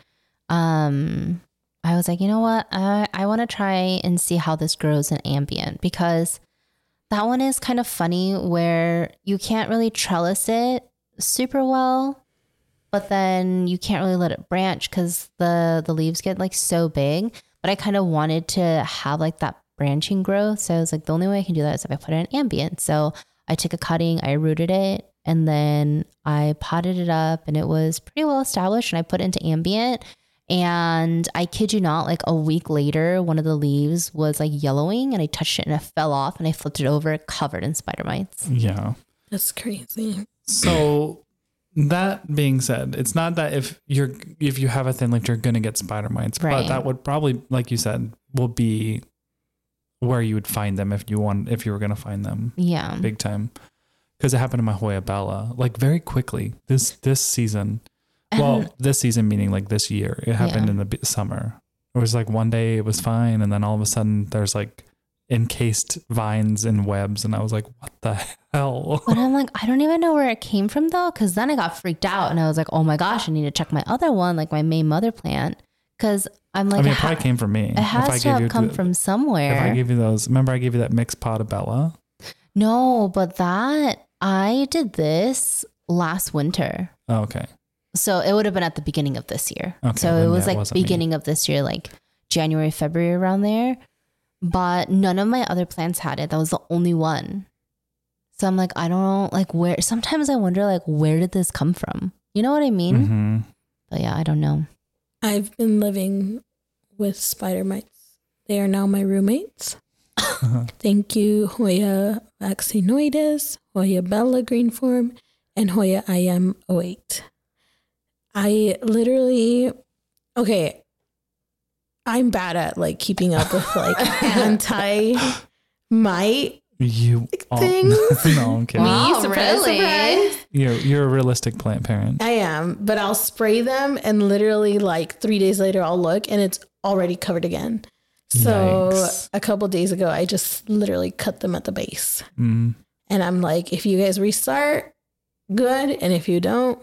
um, I was like, you know what? I, I want to try and see how this grows in ambient because that one is kind of funny where you can't really trellis it super well, but then you can't really let it branch because the, the leaves get like so big. But I kind of wanted to have like that branching growth. So I was like, the only way I can do that is if I put it in ambient. So I took a cutting, I rooted it, and then I potted it up and it was pretty well established and I put it into ambient. And I kid you not, like a week later, one of the leaves was like yellowing and I touched it and it fell off and I flipped it over, covered in spider mites. Yeah. That's crazy. So that being said, it's not that if you're if you have a thin leaf, you're gonna get spider mites, Right. but that would probably, like you said, will be where you would find them if you want if you were gonna find them Yeah. big time. Because it happened to my Hoya Bella like very quickly this this season. Well, And- this season meaning like this year. It happened Yeah. in the b- summer. It was like one day it was fine, and then all of a sudden there's like encased vines and webs, and I was like, "What the hell?" But I'm like, I don't even know where it came from though. Cause then I got freaked out and I was like, oh my gosh, I need to check my other one, like my May mother plant. Cause I'm like, I mean, it, it probably ha- came from me. it has to have come the- from If somewhere. I gave you those, remember I gave you that mixed pot of Bella? No, but that I did this last winter. Oh, okay. So it would have been at the beginning of this year. Okay, so then it was yeah, it like wasn't me. beginning of this year, like January, February around there. But none of my other plants had it. That was the only one. So I'm like, I don't know, like where, sometimes I wonder like, where did this come from? You know what I mean? Mm-hmm. But yeah, I don't know. I've been living with spider mites. They are now my roommates. Thank you, Hoya vaccinoides, Hoya Bella green form, and Hoya I M oh eight. I literally, okay, I'm bad at like keeping up with like anti mite You all, things. no, I'm kidding. Wow. Me, surprise, really? surprise. You're you're a realistic plant parent. I am, but I'll spray them and literally like three days later I'll look and it's already covered again. So Yikes. a couple days ago, I just literally cut them at the base. Mm. And I'm like, if you guys restart, good. And if you don't, It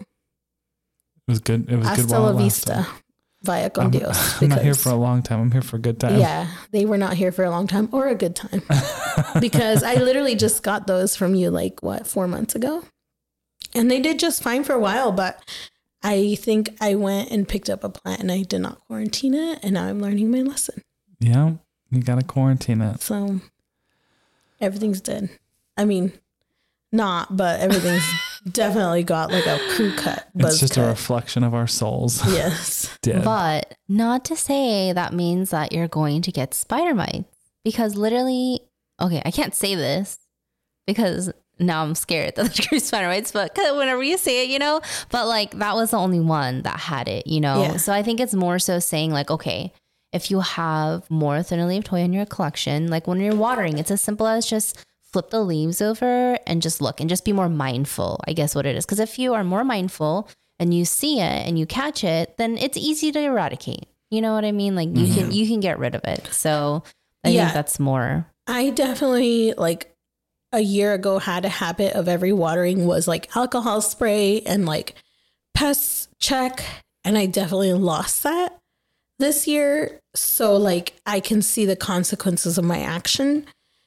was good. It was good hasta while la it lasted. vista. Vaya con I'm, Dios. I'm not here because- for a long time. I'm here for a good time. Yeah, they were not here for a long time or a good time. Because I literally just got those from you like, what, four months ago? And they did just fine for a while, but I think I went and picked up a plant and I did not quarantine it. And now I'm learning my lesson. Yeah. You got to quarantine it. So everything's dead. I mean, not, but everything's definitely got like a crew cut. It's Buzz just cut. a reflection of our souls. Yes. Dead. But not to say that means that you're going to get spider mites. Because literally, okay, I can't say this because now I'm scared that there's gonna be spider mites, but 'cause whenever you say it, you know, but like that was the only one that had it, you know? Yeah. So I think it's more so saying like, okay, if you have more thinner leaf Hoya in your collection, like when you're watering, it's as simple as just flip the leaves over and just look and just be more mindful, I guess what it is. Because if you are more mindful and you see it and you catch it, then it's easy to eradicate. You know what I mean? Like you Mm-hmm. can you can get rid of it. So I Yeah. think that's more. I definitely like a year ago had a habit of every watering was like alcohol spray and like pest check. And I definitely lost that this year. So like I can see the consequences of my action.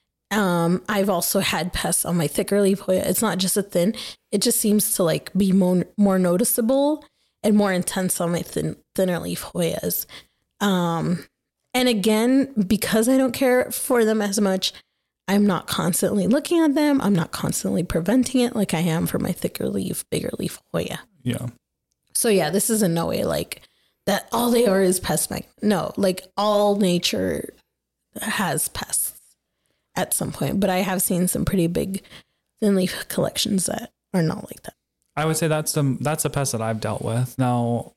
Um, I've also had pests on my thicker leaf Hoya. It's not just a thin, it just seems to like be more, more noticeable and more intense on my thin, thinner leaf Hoyas. Um, and again, because I don't care for them as much, I'm not constantly looking at them. I'm not constantly preventing it like I am for my thicker leaf, bigger leaf Hoya. Yeah. So yeah, this is in no way like that all they are is pest mag. No, like all nature has pests at some point, but I have seen some pretty big thin leaf collections that are not like that. I would say that's the that's the pest that I've dealt with. Now,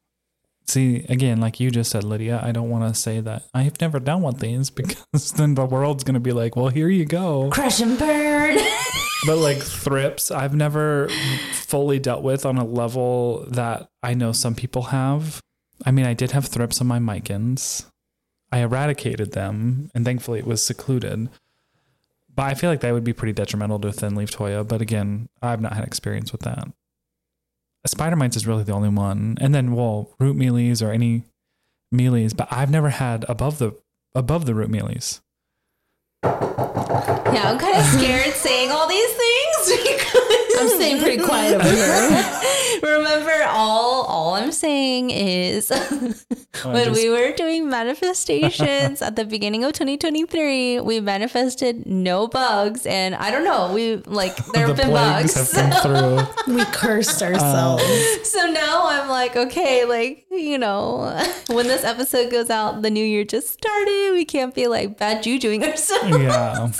see, again, like you just said, Lydia, I don't want to say that I've never dealt with these because then the world's going to be like, well, here you go. Crush and burn. But like thrips, I've never fully dealt with on a level that I know some people have. I mean, I did have thrips on my Micans. I eradicated them, and thankfully it was secluded. But I feel like that would be pretty detrimental to a thin-leafed Hoya. But again, I've not had experience with that. Spider mites is really the only one. And then, well, root mealies or any mealies, but I've never had above the above the root mealies. Yeah, I'm kind of scared saying all these things because I'm staying pretty quiet over here. remember, all all I'm saying is when just- we were doing manifestations at the beginning of twenty twenty-three, we manifested no bugs, and I don't know, we like there The have been plagues bugs. have come through. We cursed ourselves. So now I'm like, okay, like, you know, when this episode goes out, the new year just started. We can't be like bad jujuing ourselves. Yeah.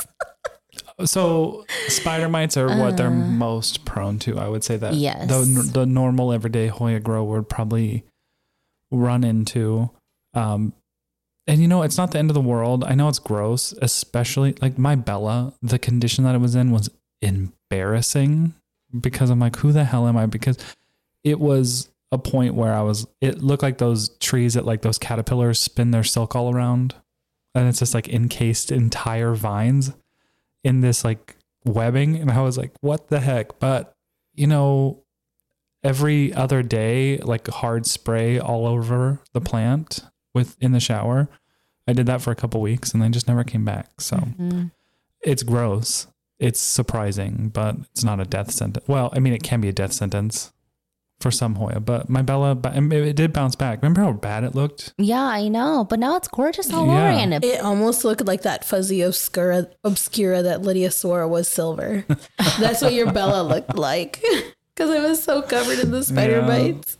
So spider mites are what they're most prone to. I would say that Yes. the the normal everyday Hoya grower would probably run into. Um, and you know, it's not the end of the world. I know it's gross, especially like my Bella, the condition that it was in was embarrassing because I'm like, who the hell am I? Because it was a point where I was, it looked like those trees that like those caterpillars spin their silk all around. And it's just like encased entire vines in this like webbing. And I was like, what the heck? But you know, every other day, like hard spray all over the plant with in the shower. I did that for a couple weeks and then just never came back. So Mm-hmm. it's gross. It's surprising, but it's not a death sentence. Well, I mean, it can be a death sentence for some Hoya, but my Bella, it did bounce back. Remember how bad it looked? Yeah, I know, but now it's gorgeous all over, Yeah. and it, It almost looked like that fuzzy obscura, obscura that Lydia swore was silver. That's what your Bella looked like because it was so covered in the spider Yeah. bites.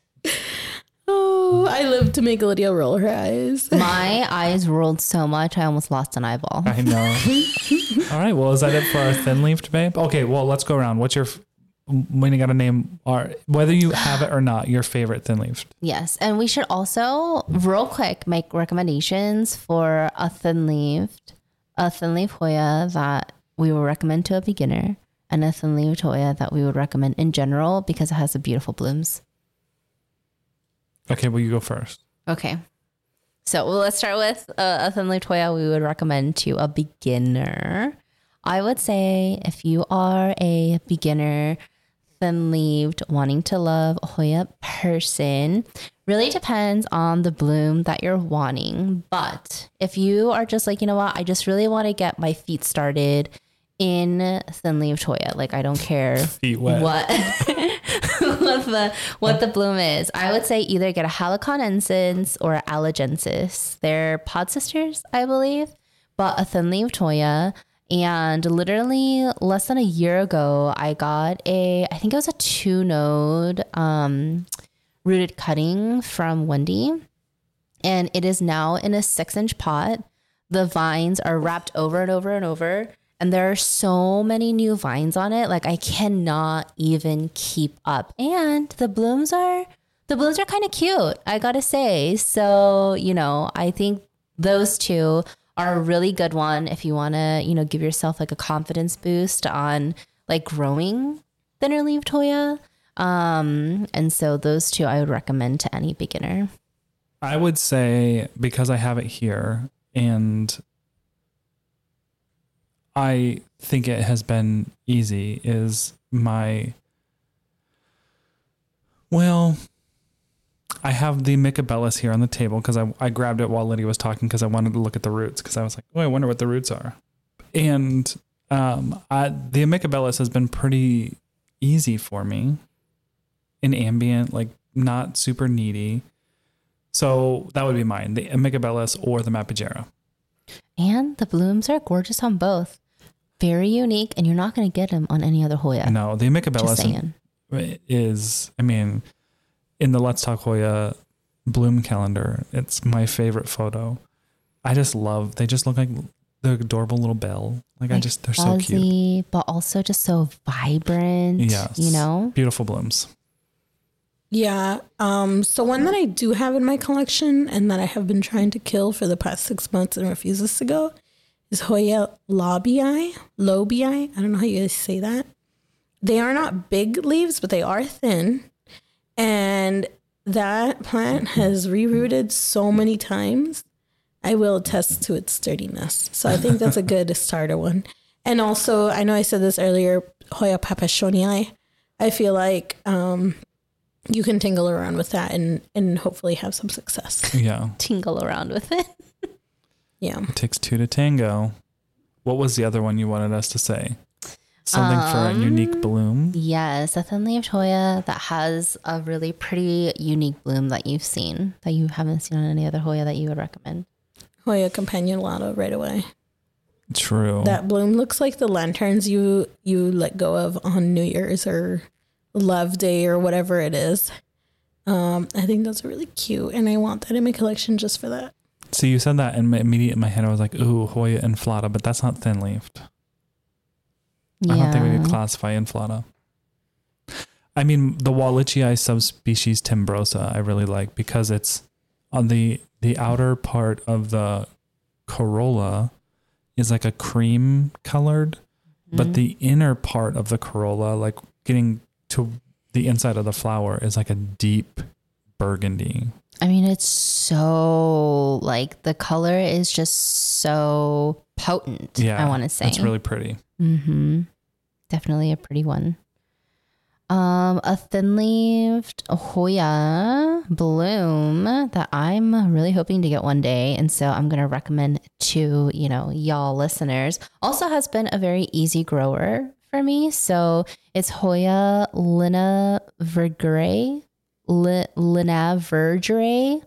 Oh, I live to make Lydia roll her eyes. my eyes rolled so much I almost lost an eyeball. I know. All right. Well, is that it for our thin leafed babe? Okay. Well, let's go around. What's your, f- when you got to name our, whether you have it or not, your favorite thin leafed? Yes, and we should also real quick make recommendations for a thin leafed, a thin leaf Hoya that we will recommend to a beginner, and a thin leaf Hoya that we would recommend in general because it has the beautiful blooms. Okay. Well, you go first. Okay. So well, let's start with uh, a thin-leaved Hoya we would recommend to a beginner. I would say if you are a beginner, thin-leaved, wanting to love Hoya person, really depends on the bloom that you're wanting. But if you are just like, you know what, I just really want to get my feet started in thin-leaved Hoya, like I don't care Feet wet. what what the what the bloom is. I would say either get a Haliconensis or a Allogensis. They're pod sisters, I believe, but a thin-leaved Hoya. And literally less than a year ago, I got a, I think it was a two node um, rooted cutting from Wendy. And it is now in a six inch pot. The vines are wrapped over and over and over. And there are so many new vines on it. Like I cannot even keep up. And the blooms are, the blooms are kind of cute, I gotta say. So, you know, I think those two are a really good one if you want to, you know, give yourself like a confidence boost on like growing thinner leaved Hoya. Um, and so those two I would recommend to any beginner. I would say, because I have it here and I think it has been easy, is my, well, I have the Micabellus here on the table because I, I grabbed it while Lydia was talking because I wanted to look at the roots because I was like, oh, I wonder what the roots are. And um, I, the Micabellus has been pretty easy for me in ambient, like not super needy. So that would be mine, the Micabellus or the Mapagera. And the blooms are gorgeous on both. Very unique, and you're not going to get them on any other Hoya. No, the Micabellus is, I mean... in the Let's Talk Hoya bloom calendar, it's my favorite photo. I just love, they just look like the adorable little bell. Like, like I just, they're fuzzy, so cute. But also just so vibrant, yes. You know? Beautiful blooms. Yeah. Um, so one that I do have in my collection and that I have been trying to kill for the past six months and refuses to go is Hoya lobii. Lobii. I don't know how you guys say that. They are not big leaves, but they are thin. And that plant has rerooted so many times. I will attest to its sturdiness. So I think that's a good starter one. And also, I know I said this earlier, Hoya papashonii. I feel like um, you can tingle around with that and, and hopefully have some success. Yeah. Tingle around with it. Yeah. It takes two to tango. What was the other one you wanted us to say? Something um, for a unique bloom? Yes, a thin-leaved Hoya that has a really pretty unique bloom that you've seen, that you haven't seen on any other Hoya that you would recommend. Hoya campanulata right away. True. That bloom looks like the lanterns you, you let go of on New Year's or Love Day or whatever it is. Um, I think those are really cute, and I want that in my collection just for that. So you said that, and immediately in my head I was like, ooh, Hoya inflata, but that's not thin-leaved. Yeah. I don't think we could classify inflata. I mean, the Wallichii subspecies Timbrosa I really like because it's on the the outer part of the corolla is like a cream colored, mm-hmm. but the inner part of the corolla, like getting to the inside of the flower, is like a deep burgundy. I mean, it's so like the color is just so potent. Yeah, I want to say it's really pretty. Mm-hmm. Definitely a pretty one. Um, a thin-leaved Hoya bloom that I'm really hoping to get one day, and so I'm gonna recommend to you know y'all listeners. Also has been a very easy grower for me, so it's Hoya Lina Verdure. Lina Verdure.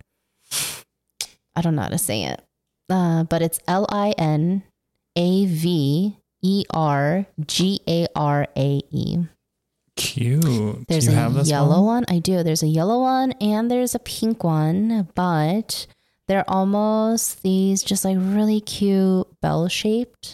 I don't know how to say it, uh, but it's L I N A V E R G A R A E. Cute. There's do you a have this yellow one? one. I do. There's a yellow one and there's a pink one, but they're almost these just like really cute bell-shaped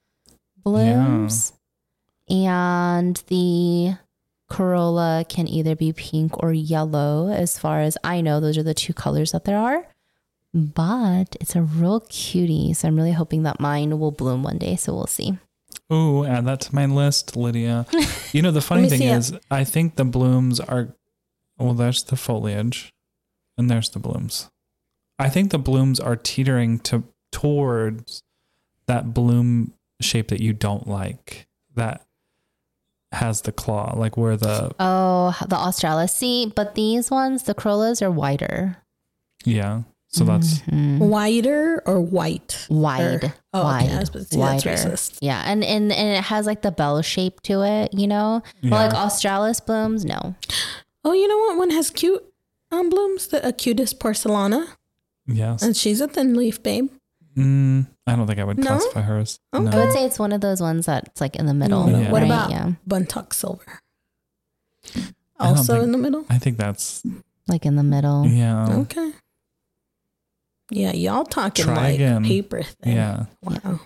blooms. Yeah. And the corolla can either be pink or yellow. As far as I know, those are the two colors that there are. But it's a real cutie. So I'm really hoping that mine will bloom one day. So we'll see. Oh, add that to my list, Lydia. You know, the funny thing is, it. I think the blooms are, well, there's the foliage and there's the blooms. I think the blooms are teetering to towards that bloom shape that you don't like, that has the claw, like where the Oh, the Australis. See, but these ones, the Corollas are wider. yeah. So that's Mhm. Wider or white? Wide. Or- oh, wide. okay. I was about to say that's wider. racist. Yeah. And, and and it has like the bell shape to it, you know? But Yeah. like Australis blooms, no. Oh, you know what? One has cute um, blooms. The Acutis porcellana. yes. And she's a thin leaf, babe. Mm, I don't think I would No? classify her as. Okay. I would No. say it's one of those ones that's like in the middle. No, Yeah. What right? about Yeah. Buntuck silver? I don't Also think- in the middle? I think that's Like in the middle. yeah. Okay. Yeah, y'all talking Try like again. paper thing. Yeah. Wow.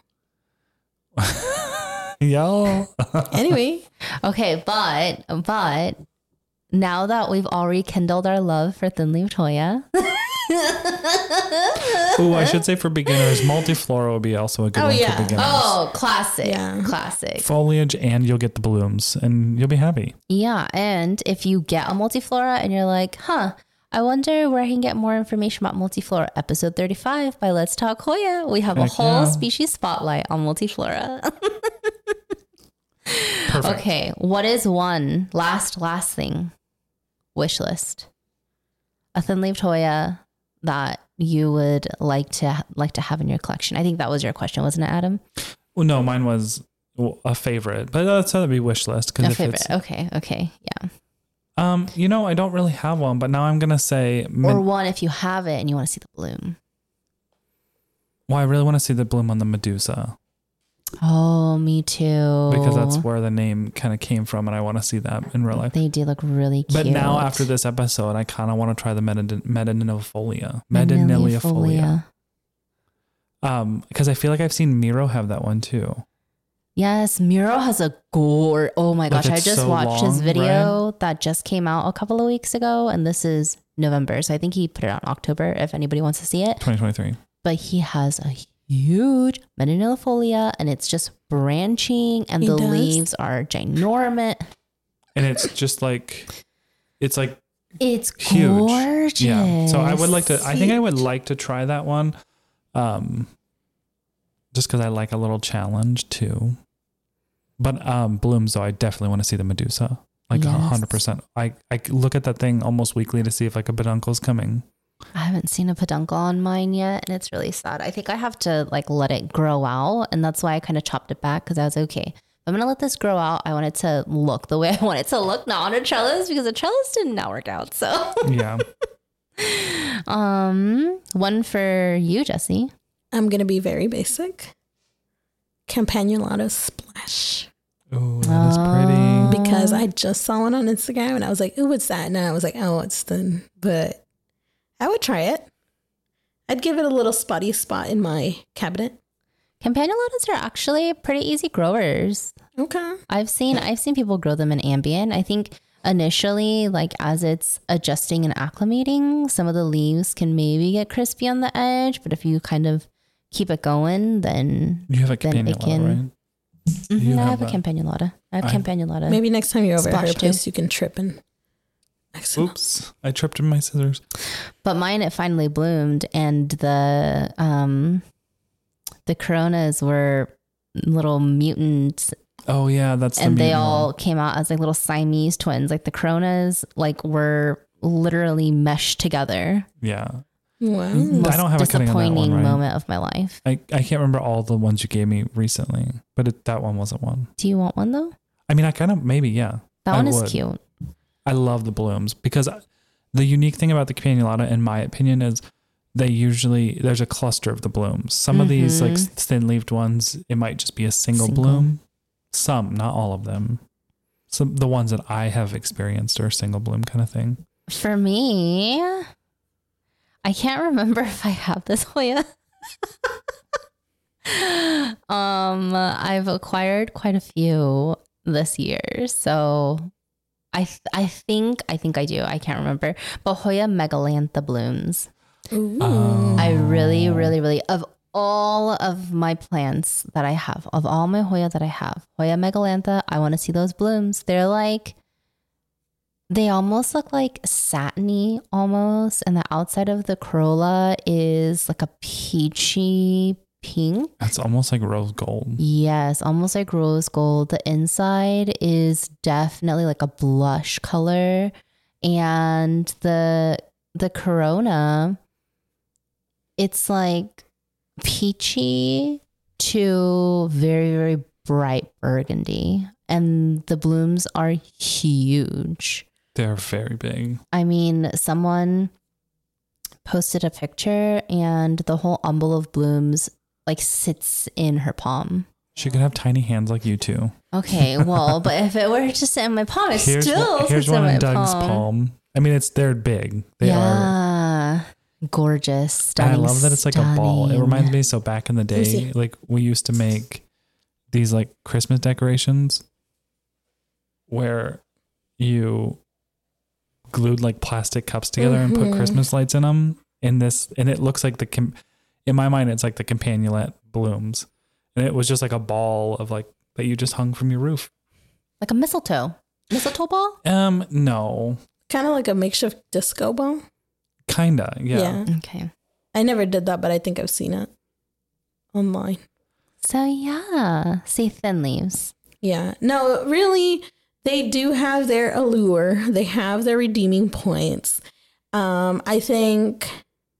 Y'all. Anyway, Okay, but but now that we've all rekindled our love for thin leaf Hoya. Oh, I should say for beginners, multiflora would be also a good Oh, one yeah. for beginners. Oh, classic. Yeah. Classic. Foliage, and you'll get the blooms, and you'll be happy. Yeah. And if you get a multiflora and you're like, huh, I wonder where I can get more information about multiflora, episode thirty-five by Let's Talk Hoya. We have a Heck whole yeah. species spotlight on multiflora. Perfect. Okay. What is one last, last thing? Wish list. A thin leaf Hoya that you would like to like to have in your collection. I think that was your question, wasn't it, Adam? Well, no, mine was well, a favorite, but that's how to be wish list. A Because if favorite. it's, Okay. Okay. Yeah. um, you know, I don't really have one, but now I'm gonna say, Or med- one if you have it and you want to see the bloom. well, I really want to see the bloom on the Medusa Oh, me too. because that's where the name kind of came from, and I want to see that in real life. They do look really cute. But now after this episode, I kind of want to try the Medin- Medinillifolia. Medinillifolia. Um, because I feel like I've seen Miro have that one too. Yes, Miro has a gore. Oh my Like, gosh, I it's just so watched his long, video that just came out a couple of weeks ago, and this is November. So I think he put it out in October if anybody wants to see it. twenty twenty-three. But he has a huge Medinillifolia, and it's just branching, and He the does? leaves are ginormous. And it's just like, it's like It's huge. gorgeous. Yeah. So I would like to, I think I would like to try that one. Um, just because I like a little challenge too. But um, blooms, though, I definitely want to see the Medusa. Like a Yes. hundred percent. I I look at that thing almost weekly to see if like a peduncle's coming. I haven't seen a peduncle on mine yet, and it's really sad. I think I have to like let it grow out, and that's why I kind of chopped it back because I was okay. I'm gonna let this grow out. I want it to look the way I want it to look, not on a trellis, because a trellis did not work out. So, Yeah. um, one for you, Jesse. I'm going to be very basic. Campanulata Splash. Oh, that is Oh. pretty. Because I just saw one on Instagram and I was like, ooh, what's that? And I was like, oh, it's thin. But I would try it. I'd give it a little spotty spot in my cabinet. Campanulatas are actually pretty easy growers. Okay. I've seen I've seen people grow them in ambient. I think initially, like as it's adjusting and acclimating, some of the leaves can maybe get crispy on the edge, but if you kind of keep it going, then You have a then it campanula, can- right? Mhm, You I have have a a- campanulata. I have I- campanulata. Maybe next time you're over at her Splash too. place, you can trip and accident. Oops. I tripped in my scissors. But mine, it finally bloomed, and the um the coronas were little mutants, Oh, yeah. That's the and they mutant all one. came out as like little Siamese twins. Like the coronas, like were literally meshed together. Yeah. Wow. Most I don't have a cutting on that one, disappointing right? moment of my life. I, I can't remember all the ones you gave me recently, but it, that one wasn't one. Do you want one though? I mean, I kind of, maybe, yeah. That I one is would. cute. I love the blooms because the unique thing about the campanulata, in my opinion, is they usually, there's a cluster of the blooms. Some of these like Mhm. thin leaved ones, it might just be a single, Single. bloom. Some, not all of them. Some, the ones that I have experienced are single bloom kind of thing. For me, I can't remember if I have this Hoya. um, I've acquired quite a few this year, so I th- I think I think I do. I can't remember, but Hoya megalantha blooms. Ooh. Oh. I really, really, really of all of my plants that I have, of all my Hoya that I have, Hoya megalantha, I want to see those blooms. They're like They almost look like satiny almost. And the outside of the corolla is like a peachy pink. It's almost like rose gold. Yes, almost like rose gold. The inside is definitely like a blush color. And the the corona, it's like peachy to very, very bright burgundy. And the blooms are huge. They're very big. I mean, someone posted a picture and the whole umbel of blooms like sits in her palm. She could have tiny hands like you two. Okay, well, but if it were to sit in my palm, it Here's still one, here's sits one in my in Doug's palm. palm. I mean, it's they're big. They yeah. are Gorgeous. And I Stunning, love that it's like a ball. It stunning. reminds me so back in the day, Easy. like we used to make these like Christmas decorations where you glued like plastic cups together and put Mhm. Christmas lights in them. In this, and it looks like the com- in my mind, it's like the Campanulate blooms, and it was just like a ball of like that you just hung from your roof. Like a mistletoe. Mistletoe ball? Um, no, Kind of like a makeshift disco ball. kinda, yeah. Okay. I never did that, but I think I've seen it online. So yeah. See, thin leaves. Yeah. No, really, they do have their allure. They have their redeeming points. Um, I think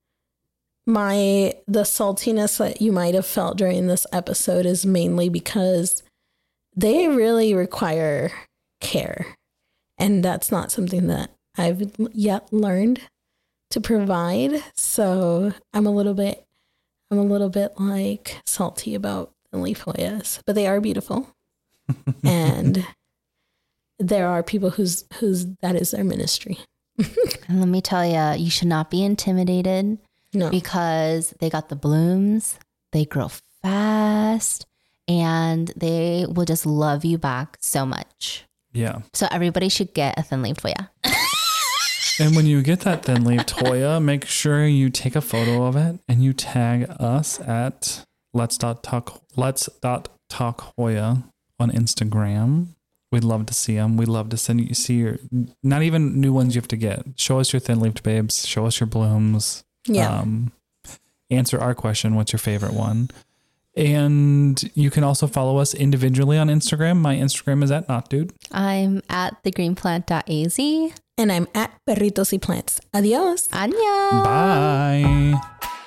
my the saltiness that you might have felt during this episode is mainly because they really require care. And that's not something that I've yet learned to provide. So I'm a little bit I'm a little bit like salty about the leaf Hoyas, but they are beautiful. And there are people whose whose that is their ministry. And let me tell you, you should not be intimidated No. because they got the blooms, they grow fast, and they will just love you back so much. Yeah. So everybody should get a thin leaf Hoya. And when you get that thin leaf Hoya, make sure you take a photo of it and you tag us at let's dot talk let's dot talk Hoya on Instagram. We'd love to see them. We'd love to send you see your not even new ones you have to get. Show us your thin leafed babes. Show us your blooms. Yeah. Um, answer our question. What's your favorite one? And you can also follow us individually on Instagram. My Instagram is at notdude. I'm at thegreenplant.az. And I'm at Perritos y Plants. Adios. Annyeong. Bye.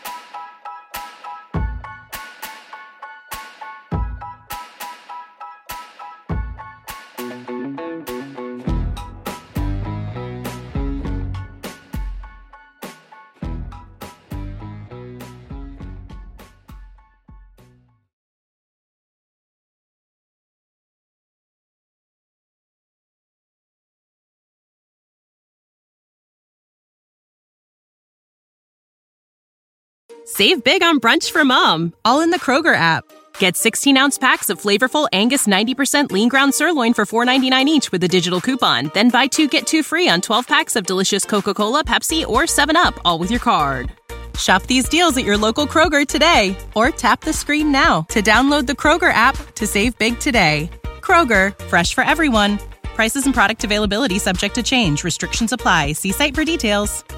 Save big on brunch for mom, all in the Kroger app. Get sixteen ounce packs of flavorful Angus ninety percent lean ground sirloin for four ninety-nine each with a digital coupon. Then buy two, get two free on twelve packs of delicious Coca-Cola, Pepsi, or seven up, all with your card. Shop these deals at your local Kroger today, or tap the screen now to download the Kroger app to save big today. Kroger, fresh for everyone. Prices and product availability subject to change. Restrictions apply. See site for details.